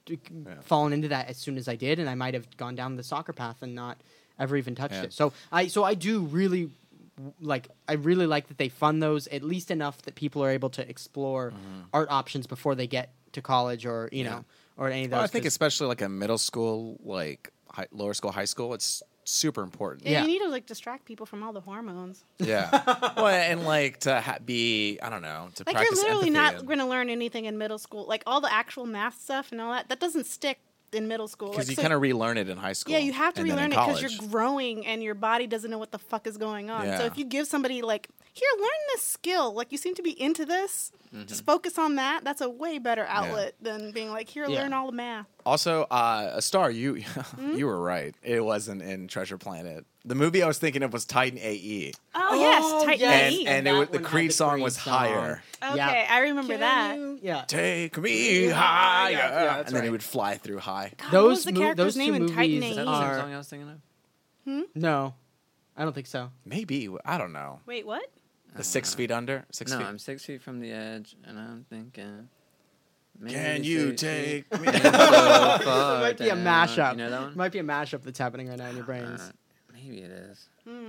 fallen into that as soon as I did, and I might have gone down the soccer path and not ever even touched Yeah. it. So I do really like that they fund those at least enough that people are able to explore art options before they get to college or you know or any of those. Well, I think 'cause- especially like a middle school, like lower school, high school, it's super important. Yeah, Yeah. you need to like distract people from all the hormones. Yeah. Well, and like to be, I don't know, to Like practice you're literally empathy not and- going to learn anything in middle school. Like all the actual math stuff and all that, that doesn't stick in middle school. because Like, you so- kind of relearn it in high school. yeah, you have to and then in relearn it because college. you're growing and your body doesn't know what the fuck is going on. Yeah. So if you give somebody like, here, learn this skill. Like you seem to be into this. Just focus on that. That's a way better outlet than being like, here, Yeah. learn all the math. Also, a star, you Hmm? you were right. It wasn't in Treasure Planet. The movie I was thinking of was Titan AE, Oh, yes, Titan yes. AE. and That the one had Creed the song Creed was song. higher. Okay, Yeah. I remember that. Yeah. Take me higher, yeah, that's and then he right. would fly through high. God, what Those was the mo- character's those name two in Titan movies Is that AE? the same are- song I was thinking of? No, I don't think so. Maybe I don't know. Wait, what? The 6 feet under, 6 No, feet. I'm 6 feet from the edge, and I'm thinking. maybe Can you 6 feet take me? so far It might be a down. mashup. You know that one? It might be a mashup that's happening right now in your brains. Maybe it is.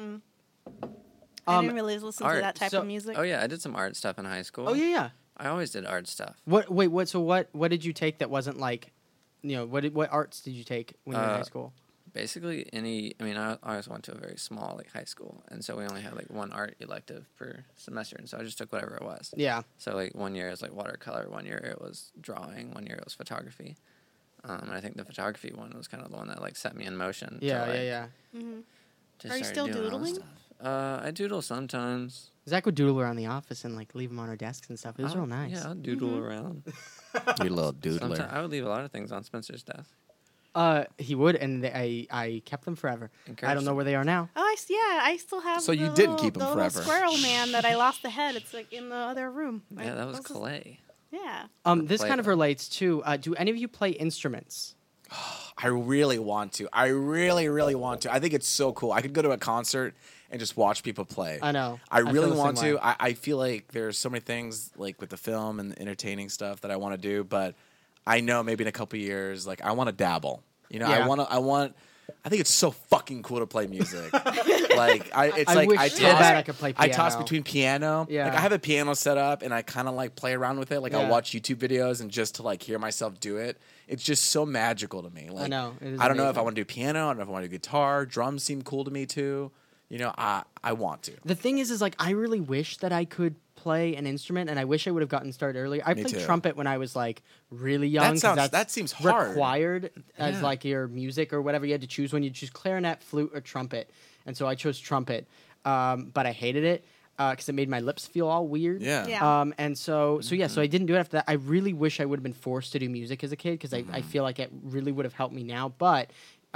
I Um, didn't really listen art. to that type So- of music. Oh yeah, I did some art stuff in high school. Oh yeah. I always did art stuff. What? Wait. What? So what? What did you take that wasn't like, you know, what arts did you take when you were in high school? Basically, I always went to a very small like high school, and so we only had like one art elective per semester, and so I just took whatever it was. Yeah. So like 1 year it was like watercolor, 1 year it was drawing, 1 year it was photography. And I think the photography one was kind of the one that like set me in motion. to, Yeah. like, Yeah. to Are you start still doing all this doodling? stuff. I doodle sometimes. Zach would doodle around the office and like leave them on our desks and stuff. It was I'll- real nice. Yeah, I'll doodle Mm-hmm. around. You little doodler. Sometimes I would leave a lot of things on Spencer's desk. He would, and I kept them forever. I don't know Encouraged where they are now. Oh, I still have. So you the didn't little- keep 'em the little forever. squirrel man that I lost the head. It's like in the other room. Yeah, that was just- clay. Yeah. This kind of Play-Doh. relates to. Do any of you play instruments? I really want to. I really, really want to. I think it's so cool. I could go to a concert and just watch people play. I know. I feel really the want same to. way. I feel like there's so many things like with the film and the entertaining stuff that I want to do, but I know maybe in a couple years, like I want to dabble. You know, Yeah. I think it's so fucking cool to play music. It's I like wish I so toss, bad I could play I toss piano. between piano. Yeah. Like I have a piano set up and I kind of like play around with it. Like Yeah. I'll watch YouTube videos and just to like hear myself do it. It's just so magical to me. Like know, it is I don't know if I amazing. want to do piano. I don't know if I want to do guitar. Drums seem cool to me too. You know, I want to. The thing is like I really wish that I could play an instrument, and I wish I would have gotten started earlier. I Me played too. trumpet when I was like really young. 'cause sounds- that's that seems hard. Required as Yeah. like your music or whatever you had to choose when you choose clarinet, flute, or trumpet. And so I chose trumpet, but I hated it because it made my lips feel all weird. Yeah. Yeah. And so I didn't do it after that. I really wish I would have been forced to do music as a kid because I feel like it really would have helped me now. But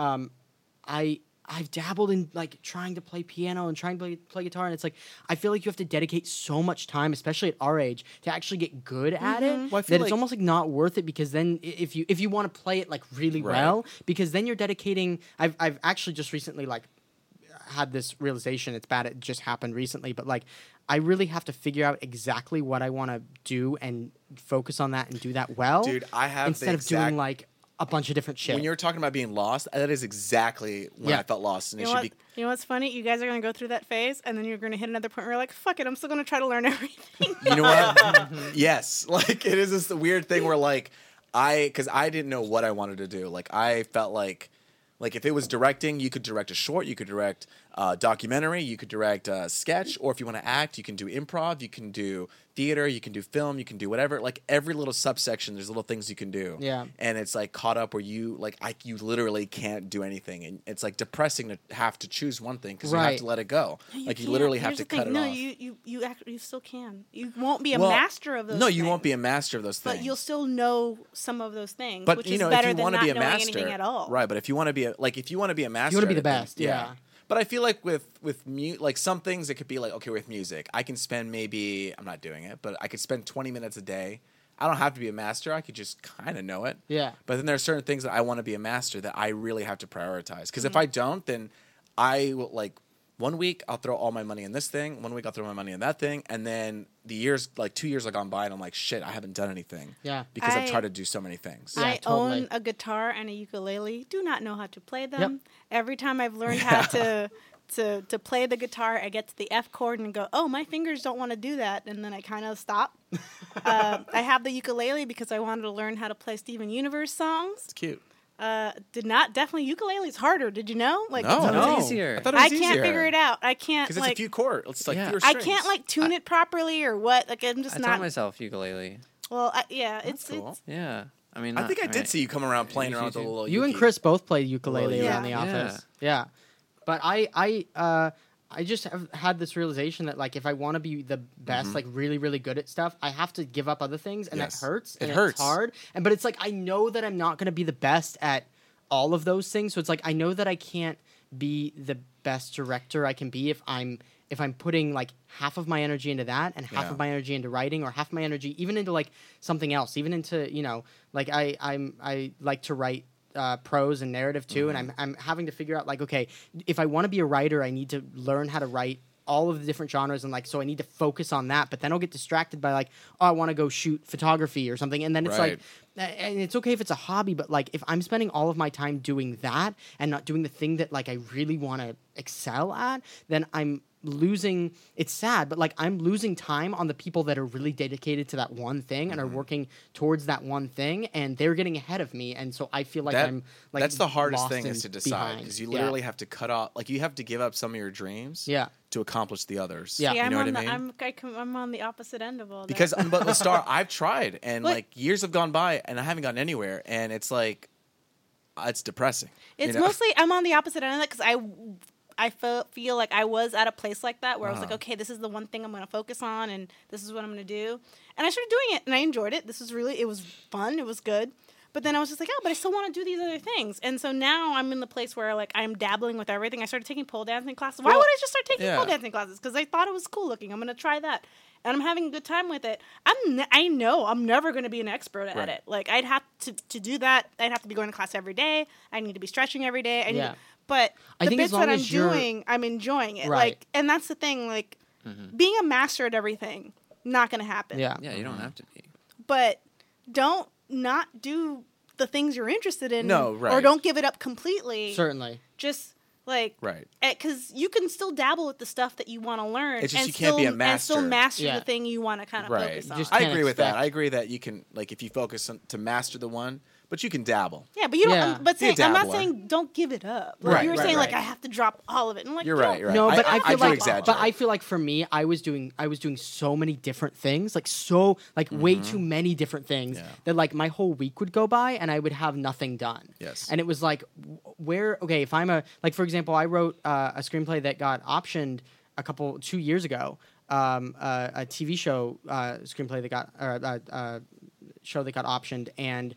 I've dabbled in like trying to play piano and trying to play guitar, and it's like I feel like you have to dedicate so much time, especially at our age, to actually get good at it. Well, I That feel it's like- almost like not worth it because then if you want to play it like really Right. well, because then you're dedicating. I've actually just recently like had this realization. It's bad. It just happened recently, but like I really have to figure out exactly what I want to do and focus on that and do that well. Dude, I have the instead of exact- doing like a bunch of different shit. When you're talking about being lost, that is exactly when Yeah. I felt lost, and You it know, should what, be. you know what's funny? You guys are going to go through that phase, and then you're going to hit another point where you're like, fuck it, I'm still going to try to learn everything. You know what? Yes, like it is this weird thing where like because I didn't know what I wanted to do. Like I felt like if it was directing, you could direct a short, you could direct a documentary, you could direct a sketch, or if you want to act, you can do improv, you can do theater, you can do film, you can do whatever. Like every little subsection, there's little things you can do. Yeah. And it's like caught up where you you literally can't do anything, and it's like depressing to have to choose one thing because you have Right. to let it go. You Like you can't. literally have Here's to the cut thing. it No, off. you still can. You won't be a Well, master of those No, things. you won't be a master of those things. But you'll still know some of those things, But which you is know, better if you than want to not be a knowing master, anything at all. right? But if you want to be a master, wanna be the at it, then- best, yeah. But I feel like with like some things, it could be like okay, with music, I can spend maybe I'm not doing it, but I could spend 20 minutes a day. I don't have to be a master. I could just kind of know it. Yeah. But then there are certain things that I want to be a master that I really have to prioritize. Because if Mm-hmm. I don't, then I will one week I'll throw all my money in this thing, one week I'll throw my money in that thing, and then the years, like 2 years have gone by, and I'm like, shit, I haven't done anything. Yeah. Because I've I- tried to do so many things. Yeah, I totally. own a guitar and a ukulele. Do not know how to play them. Yep. Every time I've learned how to play the guitar, I get to the F chord and go, oh, my fingers don't want to do that, and then I kind of stop. I have the ukulele because I wanted to learn how to play Steven Universe songs. It's cute. Definitely ukulele's harder. Did you know? Like, No. Sounds No. easier. I thought it was I can't easier. figure it out. I can't Because it's like a few chords. It's like Yeah. fewer I strings. can't like tune it properly or what. Like I'm just I not. taught myself ukulele. Well, yeah, That's cool. it's Yeah. I mean, I think I mean, did see you come around playing You around with a do. little You and uke. Chris both played ukulele Yeah. around the Yeah. office. Yeah. But I just have had this realization that like if I want to be the best, like really, really good at stuff, I have to give up other things, and Yes. that hurts. It And hurts. It's hard. But it's like I know that I'm not going to be the best at all of those things. So it's like I know that I can't be the best director I can be if I'm putting like half of my energy into that and half Yeah. of my energy into writing, or half my energy even into like something else, even into like I like to write prose and narrative too, and I'm having to figure out like, okay, if I want to be a writer, I need to learn how to write all of the different genres, and like so I need to focus on that. But then I'll get distracted by like, oh, I want to go shoot photography or something, and then it's Right. like, and it's okay if it's a hobby, but like if I'm spending all of my time doing that and not doing the thing that like I really want to excel at, then I'm losing. It's sad, but like I'm losing time on the people that are really dedicated to that one thing and are working towards that one thing, and they're getting ahead of me, and so I feel like I'm like that's the hardest lost thing and is to decide, behind. because you Yeah. literally have to cut off, like you have to give up some of your dreams Yeah. to accomplish the others. Yeah. yeah, You know I'm what on I mean? I'm on the opposite end of all that. Because but with Star, I've tried, and But- like years have gone by, and I haven't gotten anywhere, and it's like, it's depressing. it's you know? mostly I'm on the opposite end of that because I feel like I was at a place like that where I was Uh-huh. like, okay, this is the one thing I'm going to focus on, and this is what I'm going to do. And I started doing it, and I enjoyed it. It was fun. It was good. But then I was just like, oh, but I still want to do these other things. And so now I'm in the place where like I'm dabbling with everything. I started taking pole dancing classes. Why Well, would I just start taking yeah. pole dancing classes? Because I thought it was cool looking. I'm going to try that. And I'm having a good time with it. I know I'm never going to be an expert at Right. it. Like I'd have to do that. I'd have to be going to class every day. I need to be stretching every day. Yeah. But I the think as bits long that I'm as you're- doing, I'm enjoying it. Right. Like, and that's the thing. Like, being a master at everything, not going to happen. Yeah. Yeah, you don't have to be. But don't not do the things you're interested in. No, Or right. don't give it up completely. Certainly. Just like, Right. because you can still dabble with the stuff that you want to learn. It's just and you can't be a And still master. master Yeah. the thing you want to kind of Right. focus on. Just I can't agree with that. expect- I agree that you can, like, if you focus on, to master the one, but you can dabble. Yeah, but you don't. Yeah. But Be a I'm not dabbler. saying don't give it up. Like Right, you were right, saying, like right. I have to drop all of it. And like You're don't. right. You're right. No, but I, feel do like, exaggerate. but I feel like for me, I was doing so many different things, like way too many different things Yeah. that like my whole week would go by and I would have nothing done. Yes. And it was like, okay, if I'm for example, I wrote a screenplay that got optioned 2 years ago, a TV show screenplay that got show that got optioned, and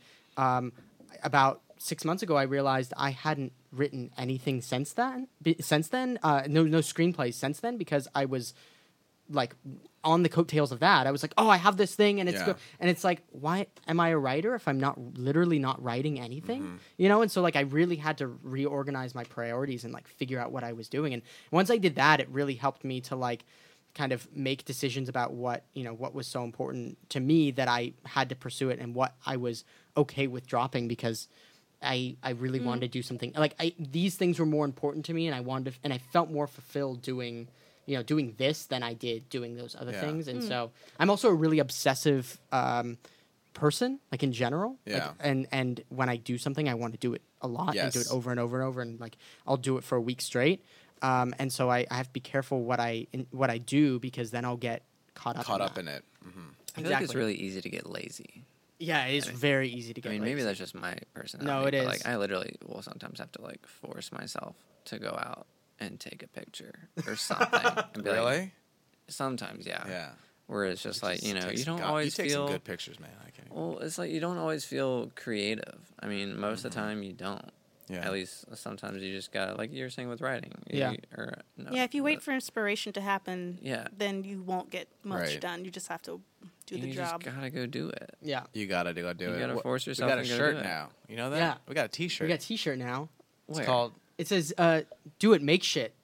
about 6 months ago, I realized I hadn't written anything since then. No screenplays since then, because I was like on the coattails of that. I was like, oh, I have this thing, and it's Yeah. good. And it's like, why am I a writer if I'm literally not writing anything? And so like I really had to reorganize my priorities and like figure out what I was doing. And once I did that, it really helped me to like kind of make decisions about what was so important to me that I had to pursue it, and what I was okay with dropping, because I really wanted to do something like these things were more important to me, and I felt more fulfilled doing this than I did doing those other Yeah. things. And so I'm also a really obsessive person, like in general. Yeah. And when I do something, I want to do it a lot and do it Yes. over and over and over, and like I'll do it for a week straight. And so I have to be careful what I do, because then I'll get caught up in it. I feel like it's Exactly. really easy to get lazy. Yeah, it is very easy to I get. mean, maybe lazy. that's just my personality. No, it but, is. Like, I literally will sometimes have to like force myself to go out and take a picture or something. And be like, Really? sometimes, yeah. Yeah. Where it's just like, you Take you some don't you always take feel. some good pictures, man. I can't. Well, it's like you don't always feel creative. I mean, most of the time you don't. Yeah. At least sometimes you just gotta, like you were saying with writing. Yeah. Yeah, if you wait for inspiration to happen, Yeah. then you won't get much Right. done. You just have to do the you job. just gotta go do it. Yeah. You gotta go do You it. gotta What- force yourself We got a and go shirt do it. now. You know that? Yeah. We got a T-shirt. We got a T-shirt now. It's Where? called. It says, "Do it, make shit."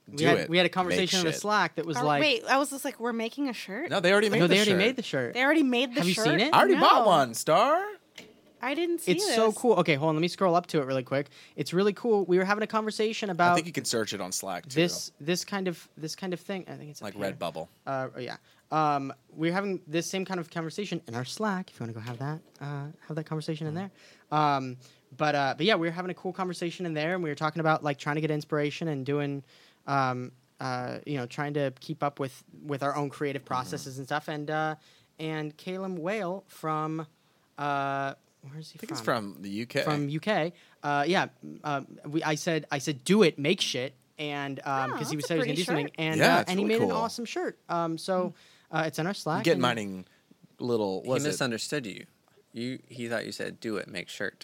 we had a Make conversation in the shit. Slack that was Oh, like, wait, I was just like, we're making a shirt. No, they already made no, the they already shirt. made the shirt. They already made the Have you shirt. seen it? I already No. bought one, Star. I didn't see It's this. so cool. Okay, hold on. Let me scroll up to it really quick. It's really cool. We were having a conversation about I think you can search it on Slack too. this kind of thing. I think it's like up here. Redbubble. Yeah. We're having this same kind of conversation in our Slack. If you want to go have that conversation in there. But yeah, we were having a cool conversation in there, and we were talking about like trying to get inspiration and doing, trying to keep up with our own creative processes and stuff. And Caleb Whale from, where's he I think from? it's from the UK. From UK. I said do it, make shit, and because he that's a said he was gonna pretty do something, shirt. and Yeah, it's and he really made an cool. awesome shirt. So it's on our Slack. I'm getting and- mining little. He Was it? misunderstood you. He thought you said do it, make shirt.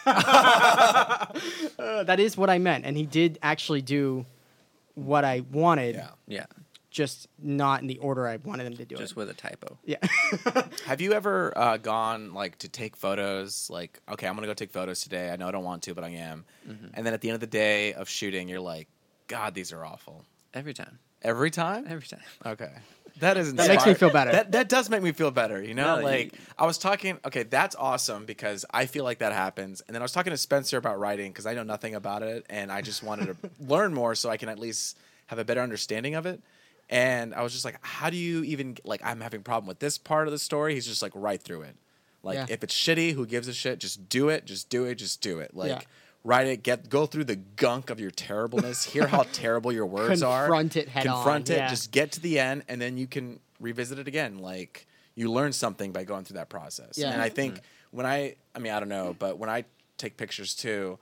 That is what I meant, and he did actually do what I wanted, Yeah. Yeah, just not in the order I wanted him to do just it. with a typo. Yeah. Have you ever gone like to take photos? Like, okay, I'm gonna go take photos today. I know I don't want to, but I am. And then at the end of the day of shooting, you're like, God, these are awful. Every time. Every time. Every time. Okay. That is That makes me feel better. That does make me feel better, you know? No, like I was talking, okay, that's awesome because I feel like that happens. And then I was talking to Spencer about writing because I know nothing about it and I just wanted to learn more so I can at least have a better understanding of it. And I was just like, how do you even like I'm having a problem with this part of the story? He's just like right through it. Like Yeah. if it's shitty, who gives a shit? Just do it, just do it, just do it. Like Yeah. write it, go through the gunk of your terribleness, hear how terrible your words are. Confront it head on, Confront it, yeah. just get to the end, and then you can revisit it again. Like you learn something by going through that process. Yeah. And I think when I mean, I don't know, but when I take pictures too,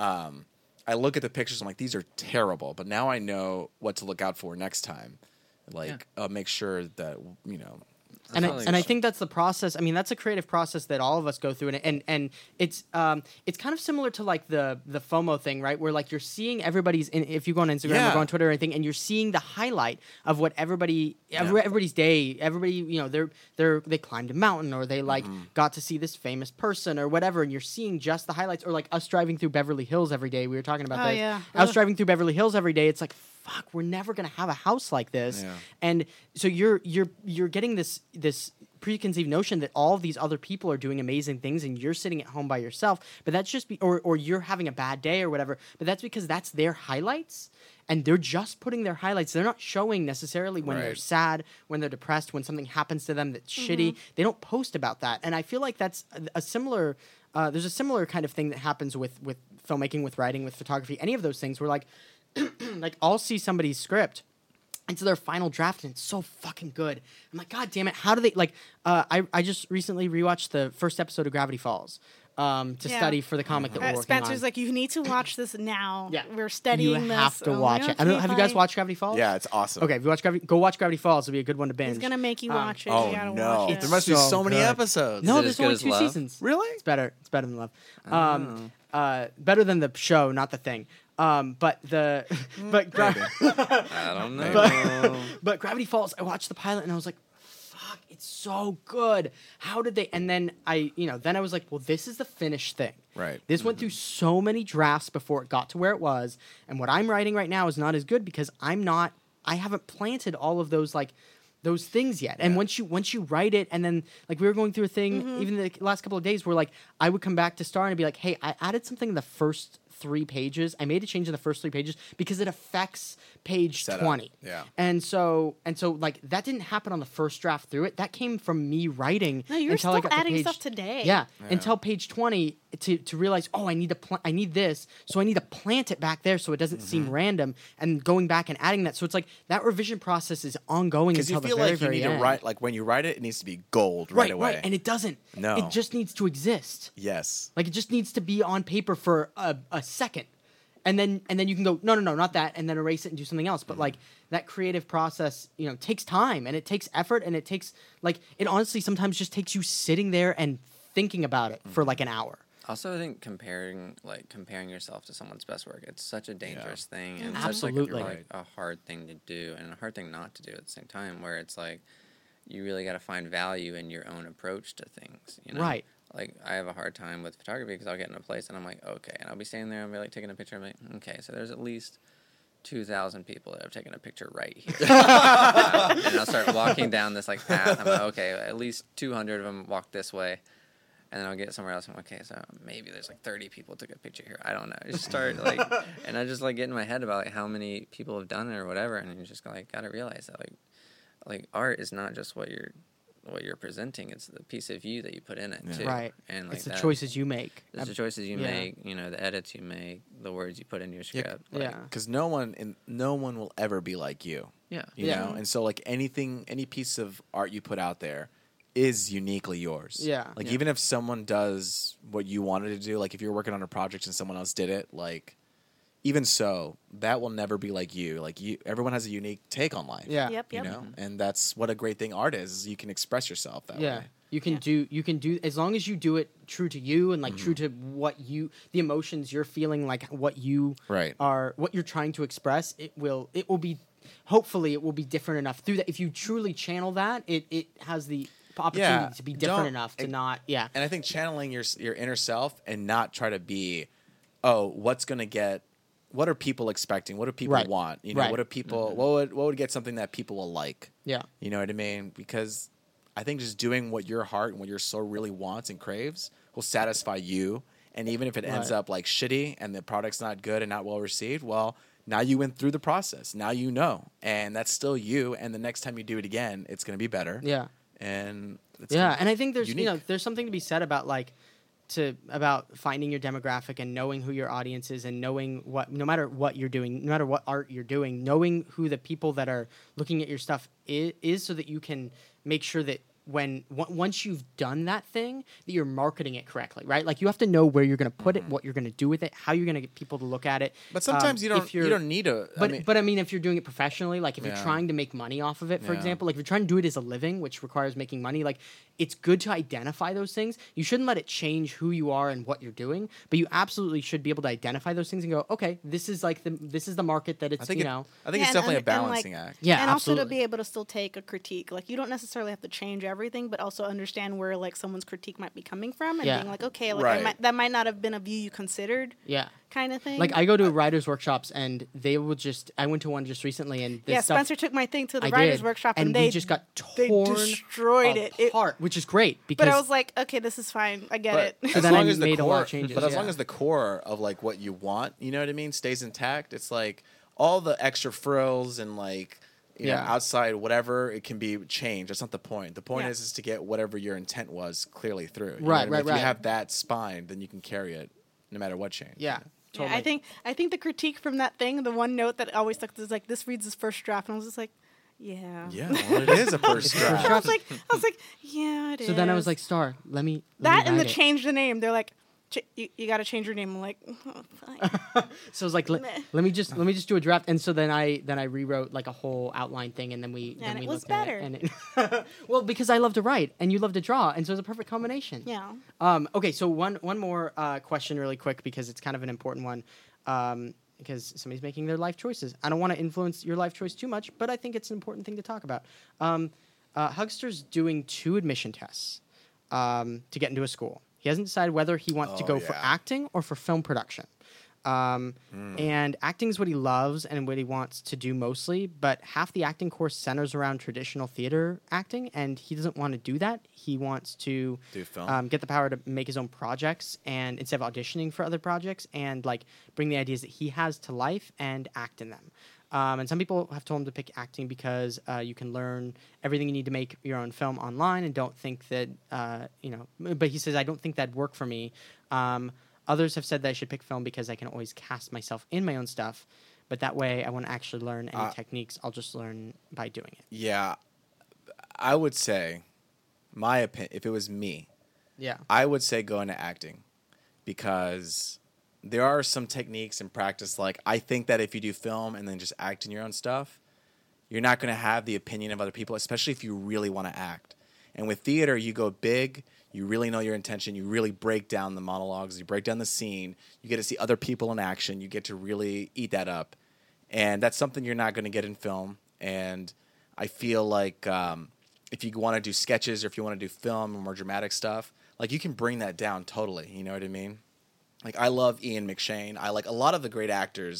I look at the pictures. I'm like, these are terrible, but now I know what to look out for next time. Like, make sure that you know. And That's I really think that's the process. I mean, that's a creative process that all of us go through, and it's kind of similar to like the FOMO thing, right? Where like you're seeing everybody's if you go on Instagram Yeah. or go on Twitter or anything, and you're seeing the highlight of what everybody's day, everybody they climbed a mountain or they like got to see this famous person or whatever, and you're seeing just the highlights, or like us driving through Beverly Hills every day. We were talking about Oh, this. yeah. Us driving through Beverly Hills every day. It's like, fuck, we're never gonna have a house like this. Yeah. And so you're getting this preconceived notion that all of these other people are doing amazing things and you're sitting at home by yourself. But that's just or you're having a bad day or whatever. But that's because that's their highlights. And they're just putting their highlights. They're not showing necessarily when they're Right. sad, when they're depressed, when something happens to them that's shitty. They don't post about that. And I feel like that's a similar. There's a similar kind of thing that happens with filmmaking, with writing, with photography, any of those things. Where like I'll see somebody's script into their final draft and it's so fucking good. I'm like, God damn it! How do they like? I just recently rewatched the first episode of Gravity Falls to Yeah. study for the comic that we're working Spencer's on. like, you need to watch this now. Yeah. We're studying you this. have to I'm watch like, it. I don't know, okay, have you guys fine. watched Gravity Falls? Yeah, it's awesome. Okay, if you watch go watch Gravity Falls. It'll be a good one to binge. He's gonna make you watch it. Oh You gotta no, watch it. there must be So so many good. episodes. No, Is it there's as good only as 2 Love? seasons. Really? It's better than Love. Better than the show, not the thing. But the I don't know. but Gravity Falls, I watched the pilot and I was like, fuck, it's so good. How did they? And then I was like, well, this is the finished thing. Right. This went through so many drafts before it got to where it was. And what I'm writing right now is not as good because I haven't planted all of those those things yet. And once you write it, and then like we were going through a thing even the last couple of days where like I would come back to Star and be like, hey, I added something in the first 3 pages. I made a change in the first 3 pages because it affects page Setup. 20. Yeah. And so like that didn't happen on the first draft through it. That came from me writing. No, you're until I still got to adding page- stuff today. Yeah, until page 20 to realize, oh, I need I need this, so I need to plant it back there so it doesn't seem random, and going back and adding that. So it's like that revision process is ongoing Because until you feel the very, like you very need end. to write, like when you write it, it needs to be gold right away. Right, and it doesn't. No. It just needs to exist. Yes. Like it just needs to be on paper for a second. And then you can go, no, not that, and then erase it and do something else. But like that creative process, takes time and it takes effort and it takes it honestly sometimes just takes you sitting there and thinking about it for like an hour. Also, I think comparing yourself to someone's best work, it's such a dangerous thing and Absolutely. such a hard thing to do and a hard thing not to do at the same time. Where it's like you really got to find value in your own approach to things. Right. Like I have a hard time with photography because I'll get in a place and I'm like, okay, and I'll be standing there and be like taking a picture. I'm like, okay, so there's at least 2,000 people that have taken a picture right here. And I'll start walking down this like path. I'm like, okay, at least 200 of them walk this way. And then I'll get somewhere else. I'm like, okay, so maybe there's like 30 people took a picture here. I don't know. You just start like, and I just like get in my head about like how many people have done it or whatever. And you just like got to realize that like art is not just what you're presenting. It's the piece of you that you put in it too. Right. And like it's the choices you make. It's the choices you make. The edits you make, the words you put in your script. Yeah. Because no one will ever be like you. Yeah. You know, and so like any piece of art you put out there is uniquely yours. Yeah. Like Yeah. even if someone does what you wanted to do, like if you're working on a project and someone else did it, like even so, that will never be like you. Like everyone has a unique take on life. Yeah. Yep. You know, and that's what a great thing art is. You can express yourself that Yeah. way. You can do as long as you do it true to you and like true to the emotions you're feeling, like what you Right. are, what you're trying to express. It will be, hopefully it will be different enough through that. If you truly channel that, it has the opportunity to be different enough to not. Yeah. And I think channeling your inner self and not try to be, oh, what are people expecting? What do people Right. want? You know, Right. what do people? What would get something that people will like? Yeah. You know what I mean? Because I think just doing what your heart and what your soul really wants and craves will satisfy you. And even if it ends Right. up like shitty and the product's not good and not well received, well, now you went through the process. Now you know, and that's still you. And the next time you do it again, it's going to be better. Yeah. And it's Yeah, and I think there's unique. there's something to be said about about finding your demographic and knowing who your audience is and knowing no matter what you're doing, no matter what art you're doing, knowing who the people that are looking at your stuff is so that you can make sure that once you've done that thing, that you're marketing it correctly, right? Like you have to know where you're going to put it, what you're going to do with it, how you're going to get people to look at it. But sometimes you don't need a. But I mean, if you're doing it professionally, like if you're Yeah. trying to make money off of it, for Yeah. example, like if you're trying to do it as a living, which requires making money, like it's good to identify those things. You shouldn't let it change who you are and what you're doing, but you absolutely should be able to identify those things and go, okay, this is the market that it's, I think you know. I think Yeah, it's definitely a and, like, balancing act. Yeah, and also to absolutely. be able to still take a critique. Like you don't necessarily have to change everything, but also understand where like someone's critique might be coming from, and Yeah. being like, okay, like Right. that might not have been a view you considered, Yeah. kind of thing. Like I go to writers' workshops and they will I went to one just recently and this stuff, Spencer took my thing to the I writers' did, workshop, and and we they just got they torn destroyed it. apart, which is great because But I was like, okay, this is fine. I get it. So as then long I as the made a lot core, of changes, But as yeah. long as the core of like what you want, you know what I mean, stays intact. It's like all the extra frills and like you know, Yeah. outside whatever, it can be changed. That's not the point. The point Yeah. is to get whatever your intent was clearly through. You know Right, what I mean? right, If right. you have that spine, then you can carry it no matter what change. yeah, Yeah, totally. I think the critique from that thing, the one note that always stuck is like, this reads as first draft, and I was just like, yeah. Yeah, well, it is a first draft. I was like, yeah, it is. So then I was like, Star, let me that and the write it. change the name. They're like, you got to change your name. I'm like, oh, fine. So I was like, let me just do a draft, and so then I rewrote like a whole outline thing, and then we And it we was looked at better. and it well, because I love to write and you love to draw, and so it's a perfect combination. Yeah. Okay, so one more question really quick because it's kind of an important one. Because somebody's making their life choices. I don't want to influence your life choice too much, but I think it's an important thing to talk about. Hugster's doing 2 admission tests to get into a school. He hasn't decided whether he wants to Oh, go for yeah. acting or for film production. And acting is what he loves and what he wants to do mostly, but half the acting course centers around traditional theater acting, and he doesn't want to do that. He wants to Do film. get the power to make his own projects, and instead of auditioning for other projects, and like bring the ideas that he has to life and act in them. And some people have told him to pick acting because you can learn everything you need to make your own film online, and don't think that But he says, I don't think that'd work for me. Others have said that I should pick film because I can always cast myself in my own stuff, but that way I won't actually learn any techniques. I'll just learn by doing it. Yeah, I would say, my opinion, if it was me, Yeah. I would say go into acting because there are some techniques and practice. Like, I think that if you do film and then just act in your own stuff, you're not going to have the opinion of other people, especially if you really want to act. And with theater, you go big, you really know your intention, you really break down the monologues, you break down the scene, you get to see other people in action, you get to really eat that up. And that's something you're not going to get in film. And I feel like if you want to do sketches or if you want to do film or more dramatic stuff, like you can bring that down totally. You know what I mean? Like I love Ian McShane. I like a lot of the great actors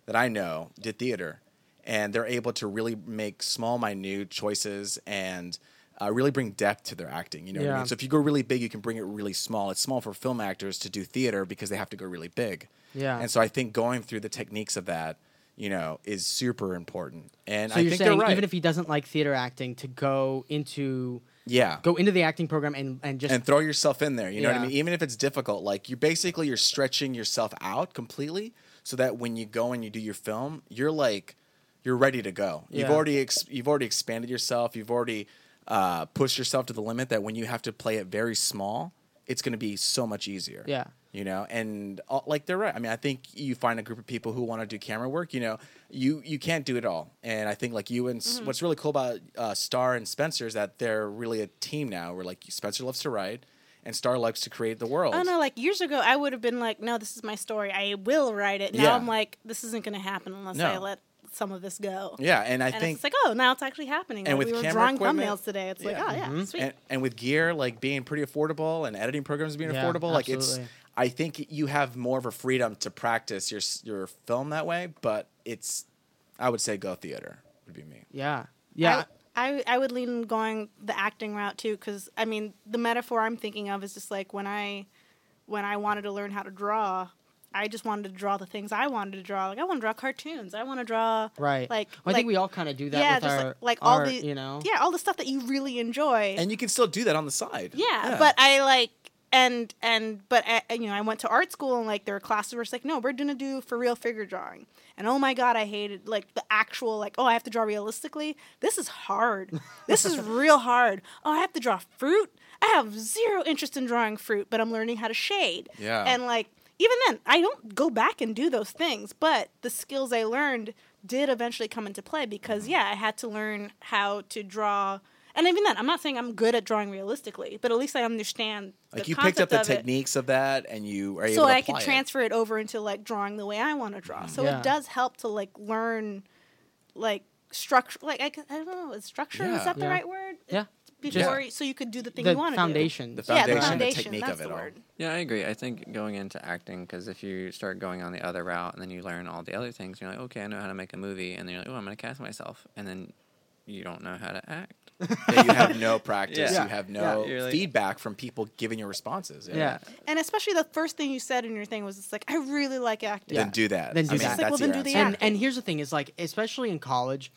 that I know did theater, and they're able to really make small, minute choices and really bring depth to their acting. You know what I Yeah. mean? So if you go really big, you can bring it really small. It's small for film actors to do theater because they have to go really big. Yeah. And so I think going through the techniques of that, you know, is super important. And So I you're think saying they're right. even if he doesn't like theater acting, to go into yeah. the acting program and just And throw yourself in there. You know what I Yeah. mean? Even if it's difficult, like you're stretching yourself out completely so that when you go and you do your film, you're ready to go. You've Yeah. already expanded yourself. You've already pushed yourself to the limit that when you have to play it very small, it's going to be so much easier. Yeah. You know, and like they're right. I mean, I think you find a group of people who want to do camera work. You know, you can't do it all. And I think like you and what's really cool about Star and Spencer is that they're really a team now. Where like Spencer loves to write, and Star likes to create the world. Oh no! Like years ago, I would have been like, "No, this is my story. I will write it." Now Yeah. I'm like, "This isn't going to happen unless No. I let some of this go." Yeah, and I And think it's like, oh, now it's actually happening. And Like, with we were camera drawing equipment- thumbnails today. It's like, Yeah. oh yeah, sweet. and with gear like being pretty affordable and editing programs being Yeah, affordable, like absolutely. I think you have more of a freedom to practice your film that way. But I would say go theater would be me. yeah. Yeah. I would lean going the acting route too, because I mean the metaphor I'm thinking of is just like when I wanted to learn how to draw, I just wanted to draw the things I wanted to draw. Like I want to draw cartoons. I want to draw Right. Like Well, I think we all kind of do that yeah, with just our like all art, the you know. yeah, all the stuff that you really enjoy. And you can still do that on the side. Yeah, but I like but I went to art school and like there were classes where it's like, no, we're gonna do for real figure drawing, and oh my god, I hated like the actual like, oh, I have to draw realistically. This is hard. This is real hard. Oh, I have to draw fruit. I have zero interest in drawing fruit, but I'm learning how to shade. Yeah. And like even then, I don't go back and do those things, but the skills I learned did eventually come into play because I had to learn how to draw. And even then, I'm not saying I'm good at drawing realistically, but at least I understand Like the you picked up the concept of it, techniques of that, and you are able so to I apply could it. transfer it over into like drawing the way I want to draw. So Yeah. it does help to like learn like structure. Like I don't know, is structure is that the Yeah. right word? Yeah. Before so you could do the thing The you want to foundation. The do. Yeah, the foundation, the foundation. technique That's of it the all. word. Yeah, I agree. I think going into acting, because if you start going on the other route and then you learn all the other things, you're like, okay, I know how to make a movie, and then you're like, oh, I'm going to cast myself, and then you don't know how to act. Yeah, you have no practice. Yeah. You have Yeah. no You're like- feedback from people giving you responses. Yeah. And especially the first thing you said in your thing was it's like I really like acting. Then do that. Then do I mean, that. It's like, well, that's then your do the answer. acting. And here's the thing: is like, especially in college,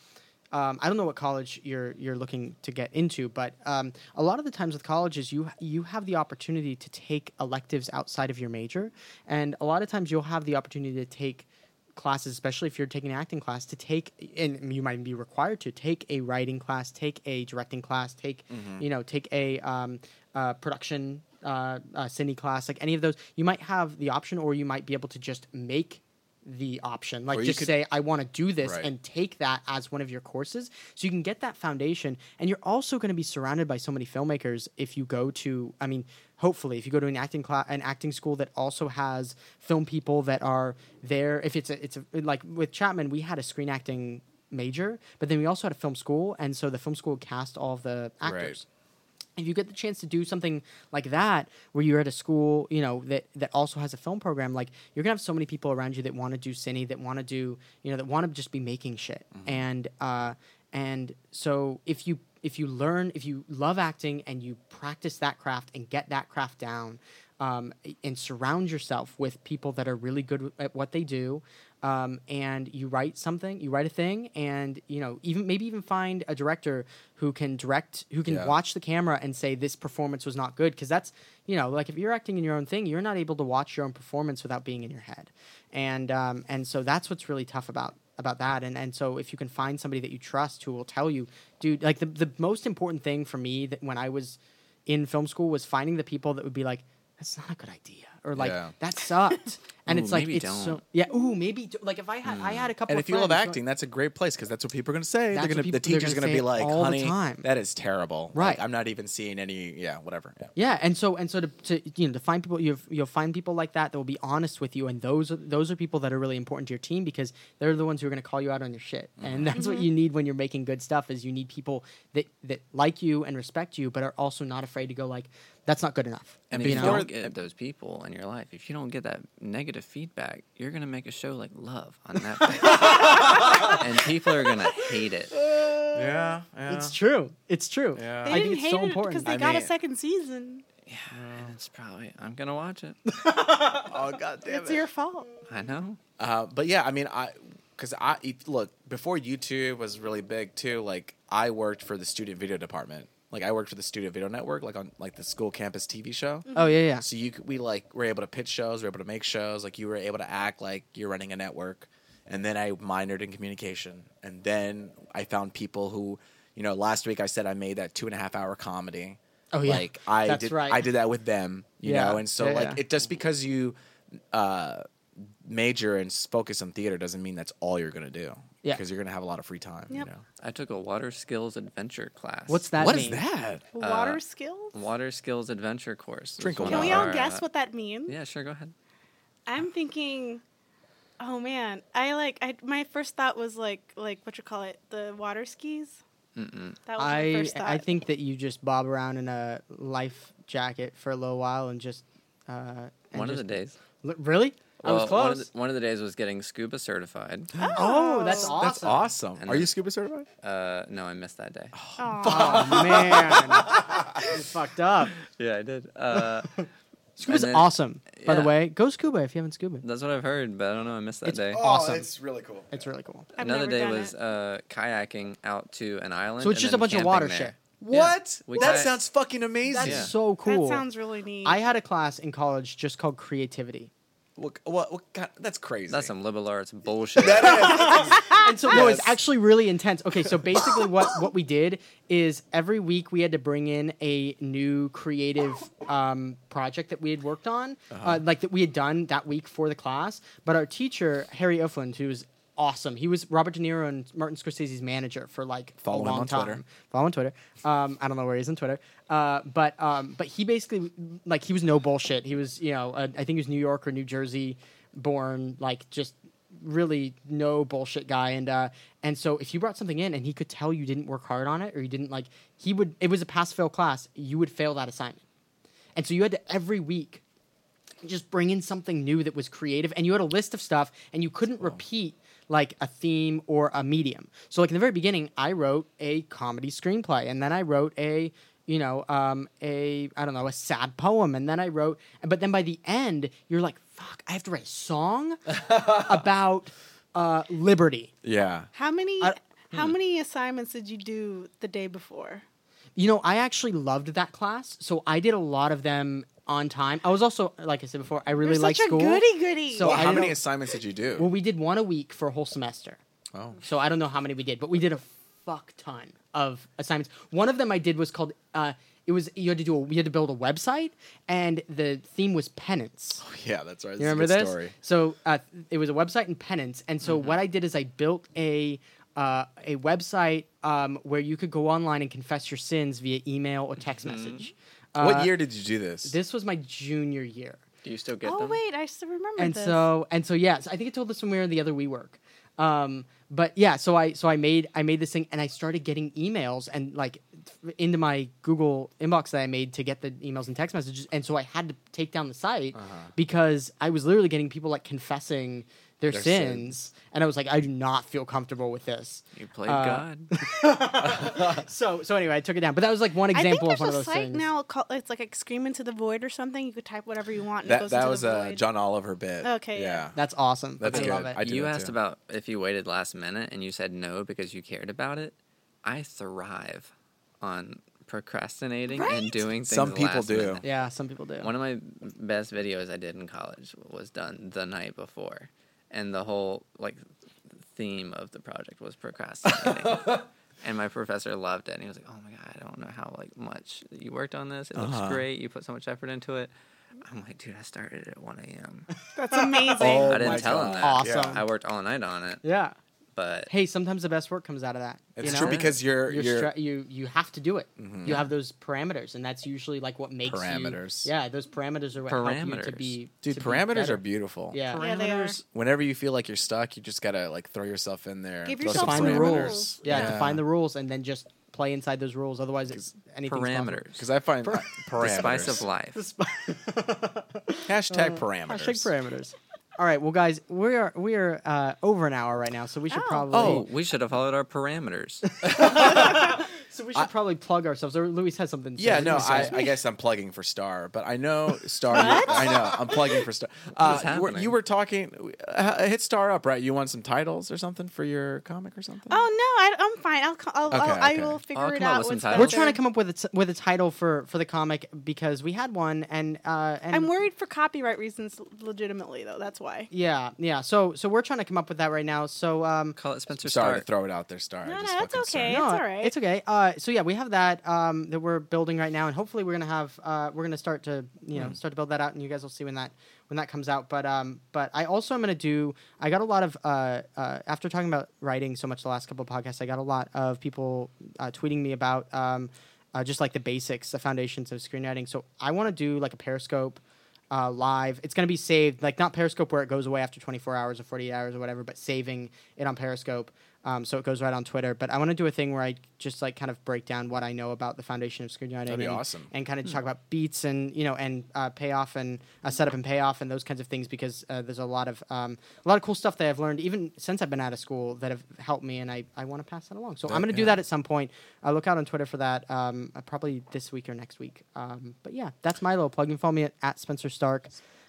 I don't know what college you're looking to get into, but a lot of the times with colleges, you have the opportunity to take electives outside of your major, and a lot of times you'll have the opportunity to take classes, especially if you're taking an acting class, to take, and you might be required to take a writing class, take a directing class, take take a production cine class, like any of those. You might have the option, or you might be able to just make the option, like Or you just could- say I want to do this Right. and take that as one of your courses, so you can get that foundation. And you're also going to be surrounded by so many filmmakers if you go to, I mean, hopefully if you go to an acting class, an acting school that also has film people that are there. If it's a like with Chapman, we had a screen acting major, but then we also had a film school, and so the film school cast all of the actors. If you get the chance to do something like that, where you're at a school, that also has a film program, like you're gonna have so many people around you that want to do cine, that want to do, that want to just be making shit. And so if you love acting and you practice that craft and get that craft down, and surround yourself with people that are really good at what they do, and you write a thing, and even find a director who can Yeah. watch the camera and say this performance was not good, because that's like if you're acting in your own thing, you're not able to watch your own performance without being in your head, and so that's what's really tough about that, and so if you can find somebody that you trust who will tell you, dude, like the most important thing for me that when I was in film school was finding the people that would be like, that's not a good idea, or like Yeah. that sucked. And Ooh, it's like maybe it's so don't. maybe like if I had a couple And of if you love friends who- acting, that's a great place because that's what people are going to say. That's what The they're teacher's gonna going to say be like, all the "Honey, time." that is terrible. Right. Like, I'm not even seeing any. Yeah, whatever. Yeah. Yeah, and so to find people, you'll find people like that will be honest with you, and those are people that are really important to your team, because they're the ones who are going to call you out on your shit, and that's what you need when you're making good stuff. Is you need people that like you and respect you, but are also not afraid to go like, that's not good enough. And You if you know? don't get those people, in your life. If you don't get that negative feedback, you're gonna make a show like Love on Netflix, and people are gonna hate it. Yeah, yeah. It's true. It's true. Yeah. They I think didn't it's hate so it important. because they I got a mean- second season. Yeah, and it's probably I'm gonna watch it. Oh god damn It's your fault. I know. But yeah, I mean, look, before YouTube was really big too. Like I worked for the student video department. Like I worked for the Student Video Network, like on like the school campus TV show. Oh yeah, yeah. So we like were able to pitch shows, we were able to make shows. Like you were able to act like you're running a network. And then I minored in communication. And then I found people who, last week I said I made that 2.5 hour comedy. Oh yeah. Like I That's did, right. I did that with them. You Yeah. know, and so Yeah, like yeah. it just because you major and focus on theater doesn't mean that's all you're gonna do. Yeah. Because you're gonna have a lot of free time. Yep. You know. I took a water skills adventure class. What's that What mean? is that? Water skills? Water skills adventure course? Drink a was Can one we of all our, guess what that means? Yeah, sure. Go ahead. I'm thinking, oh man, my first thought was like what you call it, the water skis. Mm-mm. That was my first thought. I think that you just bob around in a life jacket for a little while and just. One of the days. Really? I was Well, close. one of the days was getting scuba certified. Oh, that's awesome. That's awesome. And Are you then- scuba certified? No, I missed that day. Oh man, you fucked up. Yeah, I did. Scuba's then- awesome. By the yeah. way, go scuba if you haven't scuba. That's what I've heard, but I don't know. I missed that It's day. awesome. It's really cool. It's really cool. I've Another never day done was it. kayaking out to an island. So it's and just then a bunch of camping water there. shit. What? We That kayak- sounds fucking amazing. That's Yeah. so cool. That sounds really neat. I had a class in college just called creativity. What kind, that's crazy. That's some liberal arts bullshit. And so no, it's Yes. actually really intense. Okay, so basically what we did is every week we had to bring in a new creative project that we had worked on, like that we had done that week for the class. But our teacher, Harry Ofland, who was awesome. He was Robert De Niro and Martin Scorsese's manager for like Follow a him long on time. Twitter. Follow on Twitter. I don't know where he is on Twitter. But he basically like he was no bullshit. He was I think he was New York or New Jersey born, like just really no bullshit guy. And so if you brought something in and he could tell you didn't work hard on it or you didn't like, it was a pass fail class. You would fail that assignment. And so you had to every week just bring in something new that was creative, and you had a list of stuff and you couldn't repeat like a theme or a medium. So like in the very beginning, I wrote a comedy screenplay, and then I wrote a sad poem, and then but then by the end, you're like, fuck, I have to write a song about liberty. Yeah. How many assignments did you do the day before? I actually loved that class, so I did a lot of them on time. I was also, like I said before, I really You're liked such a school. goody. So Well, I how many don't- assignments did you do? Well, we did one a week for a whole semester. Oh. So I don't know how many we did, but we did a fuck ton of assignments. One of them I did was called we had to build a website, and the theme was penance. Yeah, that's right. You remember this? So it was a website and penance, and so what I did is I built a website where you could go online and confess your sins via email or text message. What year did you do this? This was my junior year. Do you still get Oh them? wait, I still remember And this. so yes, I think I told this when we were in the other WeWork. But yeah, so I made this thing, and I started getting emails and like into my Google inbox that I made to get the emails and text messages, and so I had to take down the site because I was literally getting people like confessing their sins, and I was like, I do not feel comfortable with this. You played God. So anyway, I took it down. But that was like one I think example there's of one of a those site things. now called, it's like a Scream Into the Void or something. You could type whatever you want and it goes that into was the a void. John Oliver bit. Okay, yeah. That's awesome. That's I good. love it. I do You that asked too. about if you waited last minute and you said no because you cared about it. I thrive on procrastinating Right? and doing things Some people last do. minute. Yeah, some people do. One of my best videos I did in college was done the night before, and the whole like theme of the project was procrastinating. And my professor loved it, and he was like, "Oh my god, I don't know how like much you worked on this. It looks great. You put so much effort into it." I'm like, "Dude, I started at 1 a.m. That's amazing. Oh I didn't my tell him God. that. Awesome. I worked all night on it, Yeah. but Hey, sometimes the best work comes out of that. It's you true know? because you're you have to do it. You have those parameters, and that's usually like what makes Parameters. You, yeah, those parameters are what help you to Parameters. be. dude. to be Parameters better. are beautiful. Yeah. Yeah, they are. Whenever you feel like you're stuck, you just gotta like throw yourself in there. Give throw yourself some Define the some parameters. rules. Yeah, define the rules, and then just play inside those rules. Otherwise, anything's possible. Parameters. Because I find The parameters. spice of life. Hashtag parameters. Hashtag parameters. All right, well, guys, we are over an hour right now, so we should probably Oh, we should have followed our parameters. probably plug ourselves. Or Luis has something. To Yeah, say. no, I guess I'm plugging for Star, but I know Star. I know I'm plugging for Star. What's happening? You were talking. Hit Star up, right? You want some titles or something for your comic or something? Oh no, I'm fine. I Okay. will figure I'll it come up out. with some what's titles. We're better. trying to come up with a title for the comic because we had one, and I'm worried for copyright reasons, legitimately though. That's why. Yeah. So we're trying to come up with that right now. So Call it Spencer Sorry to Stark. throw it out there, Star. No, I no, just that's fucking okay. started. It's all right. It's okay. So yeah, we have that that we're building right now, and hopefully we're gonna have we're gonna start to start to build that out, and you guys will see when that comes out. But I also am gonna do. I got a lot of after talking about writing so much the last couple of podcasts, I got a lot of people tweeting me about just like the basics, the foundations of screenwriting. So I want to do like a Periscope. Live. It's going to be saved, like not Periscope where it goes away after 24 hours or 48 hours or whatever, but saving it on Periscope. So it goes right on Twitter. But I want to do a thing where I just like kind of break down what I know about the foundation of screenwriting. That'd be awesome. And kind of talk about beats and, payoff and setup and payoff and those kinds of things, because there's a lot of cool stuff that I've learned even since I've been out of school that have helped me, and I want to pass that along. So I'm going to do that at some point. Look out on Twitter for that, probably this week or next week. But yeah, that's my little plug. You can follow me at Spencer Stark,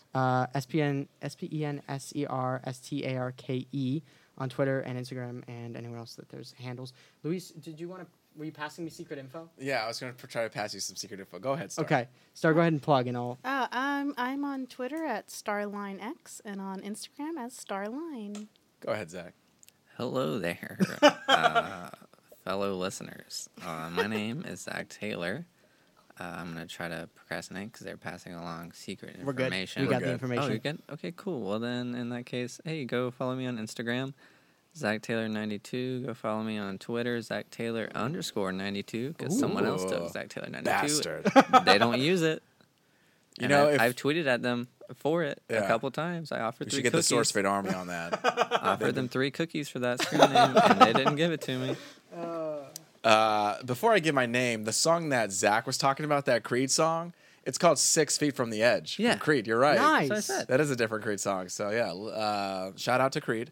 SpencerStarke on Twitter and Instagram and anywhere else that there's handles. Luis, were you passing me secret info? Yeah, I was going to try to pass you some secret info. Go ahead, Star. Okay. Star, go ahead and plug and I'll... I'm on Twitter at StarlineX and on Instagram as Starline. Go ahead, Zach. Hello there, fellow listeners. My name is Zach Taylor. I'm going to try to procrastinate because they're passing along secret We're good. information. We got good. the information. Oh, you're good? Okay, cool. Well, then, in that case, hey, go follow me on Instagram, ZachTaylor92. Go follow me on Twitter, ZachTaylor_92, because someone else took Ooh, ZachTaylor92. bastard. They don't use it. You And know, I've tweeted at them for it a Yeah. couple times. I offered We 3 should get cookies. the Source Fate Army on that. Offered them 3 cookies for that screen name, and they didn't give it to me. Before I give my name, the song that Zach was talking about, that Creed song, it's called 6 Feet from the Edge. Yeah. From Creed, you're right. Nice. So I said. That is a different Creed song. So yeah, shout out to Creed.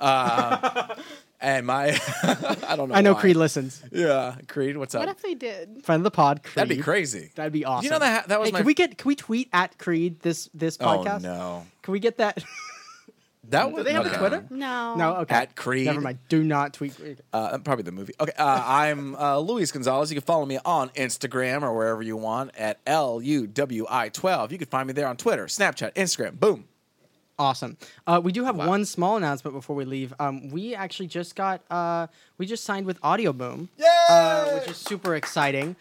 And my, I don't know. I know why. Creed listens. Yeah, Creed. What's up? What if they did? Friend of the pod, Creed. That'd be crazy. That'd be awesome. You know that was Hey, my. can we tweet at Creed this podcast? Oh no, Can we get that? that Do was. they have a okay. Twitter? No. No, okay. At Creed. Never mind. Do not tweet Creed. Probably the movie. Okay, I'm Luis Gonzalez. You can follow me on Instagram or wherever you want at LUWI12. You can find me there on Twitter, Snapchat, Instagram. Boom. Awesome. We do have one small announcement before we leave. We actually just we just signed with Audio Boom, which is super exciting.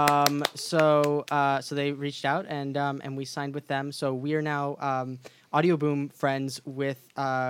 So they reached out and we signed with them. So we are now Audio Boom friends with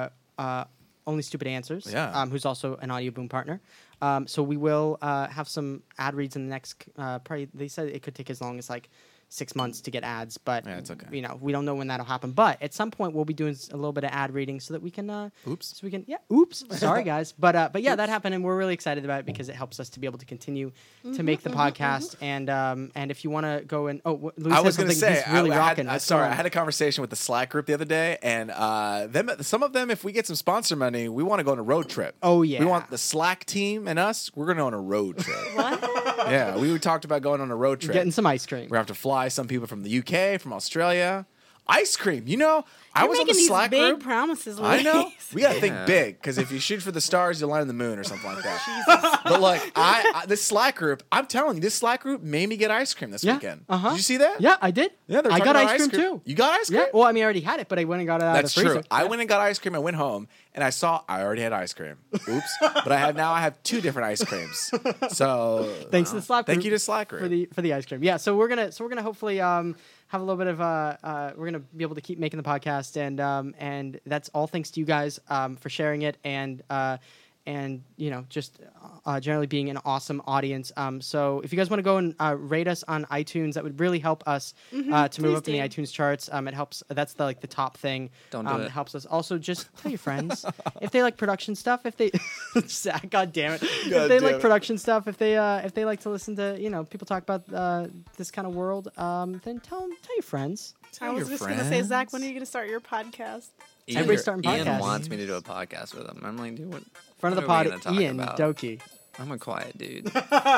Only Stupid Answers, Yeah. who's also an Audio Boom partner. So we will have some ad reads in the next. Probably they said it could take as long as like 6 months to get ads, but Yeah, it's okay. we don't know when that'll happen. But at some point, we'll be doing a little bit of ad reading so that we can. Oops. So we can. Yeah. Oops. Sorry, guys. But yeah, that happened, and we're really excited about it because it helps us to be able to continue to make the podcast. And if you want to go and Louis I said was going to something, say, he's really I rocking. had a conversation with the Slack group the other day, and some of them, if we get some sponsor money, we want to go on a road trip. Oh, yeah. We want the Slack team and us. We're going to go on a road trip. What? Yeah, we talked about going on a road trip. getting some ice cream. We're going to have to fly some people from the UK, from Australia. Ice cream. I You're was on the making these Slack big group. promises. I know. Luis. We gotta think Yeah. big, because if you shoot for the stars, you'll land on the moon or something like that. But like, this Slack group, I'm telling you, this Slack group made me get ice cream this Yeah. weekend. Uh-huh. Did you see that? Yeah, I did. Yeah, they're I talking got about ice cream too. You got ice cream? Yeah. Well, I mean, I already had it, but I went and got it out That's of the freezer. true. I went and got ice cream. I went home and I saw I already had ice cream. Oops. But I have 2 different ice creams. So Thanks to the Slack group. thank you to Slack group. for the ice cream. Yeah, so we're gonna hopefully have a little bit of we're gonna be able to keep making the podcast, and that's all thanks to you guys for sharing it and and just generally being an awesome audience. So if you guys want to go and rate us on iTunes, that would really help us to move please up in the do. iTunes charts. It helps. That's the top thing. Don't do It it. helps us. Also, just tell your friends if they like production stuff. If they, Zach, God damn it, if they like production stuff. If they like to listen to people talk about this kind of world, then tell your friends. I was just gonna say, Zach, when are you gonna start your podcast? Everybody's starting Ian podcasts. wants me to do a podcast with him. I'm like, dude, what? Front of the what are we pod, gonna talk Ian about? Doki. I'm a quiet dude. It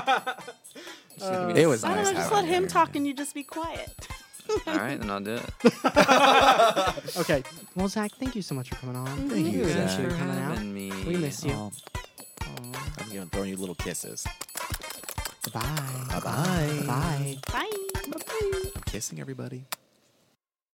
was I don't nice know, just having let you him here. talk and you just be quiet. All right, then I'll do it. Okay. Well, Zach, thank you so much for coming on. Thank you, Really Zach. appreciate you for coming out. having me. We miss you. I'm throwing you little kisses. Bye. Bye-bye. Bye. Bye. I'm kissing everybody.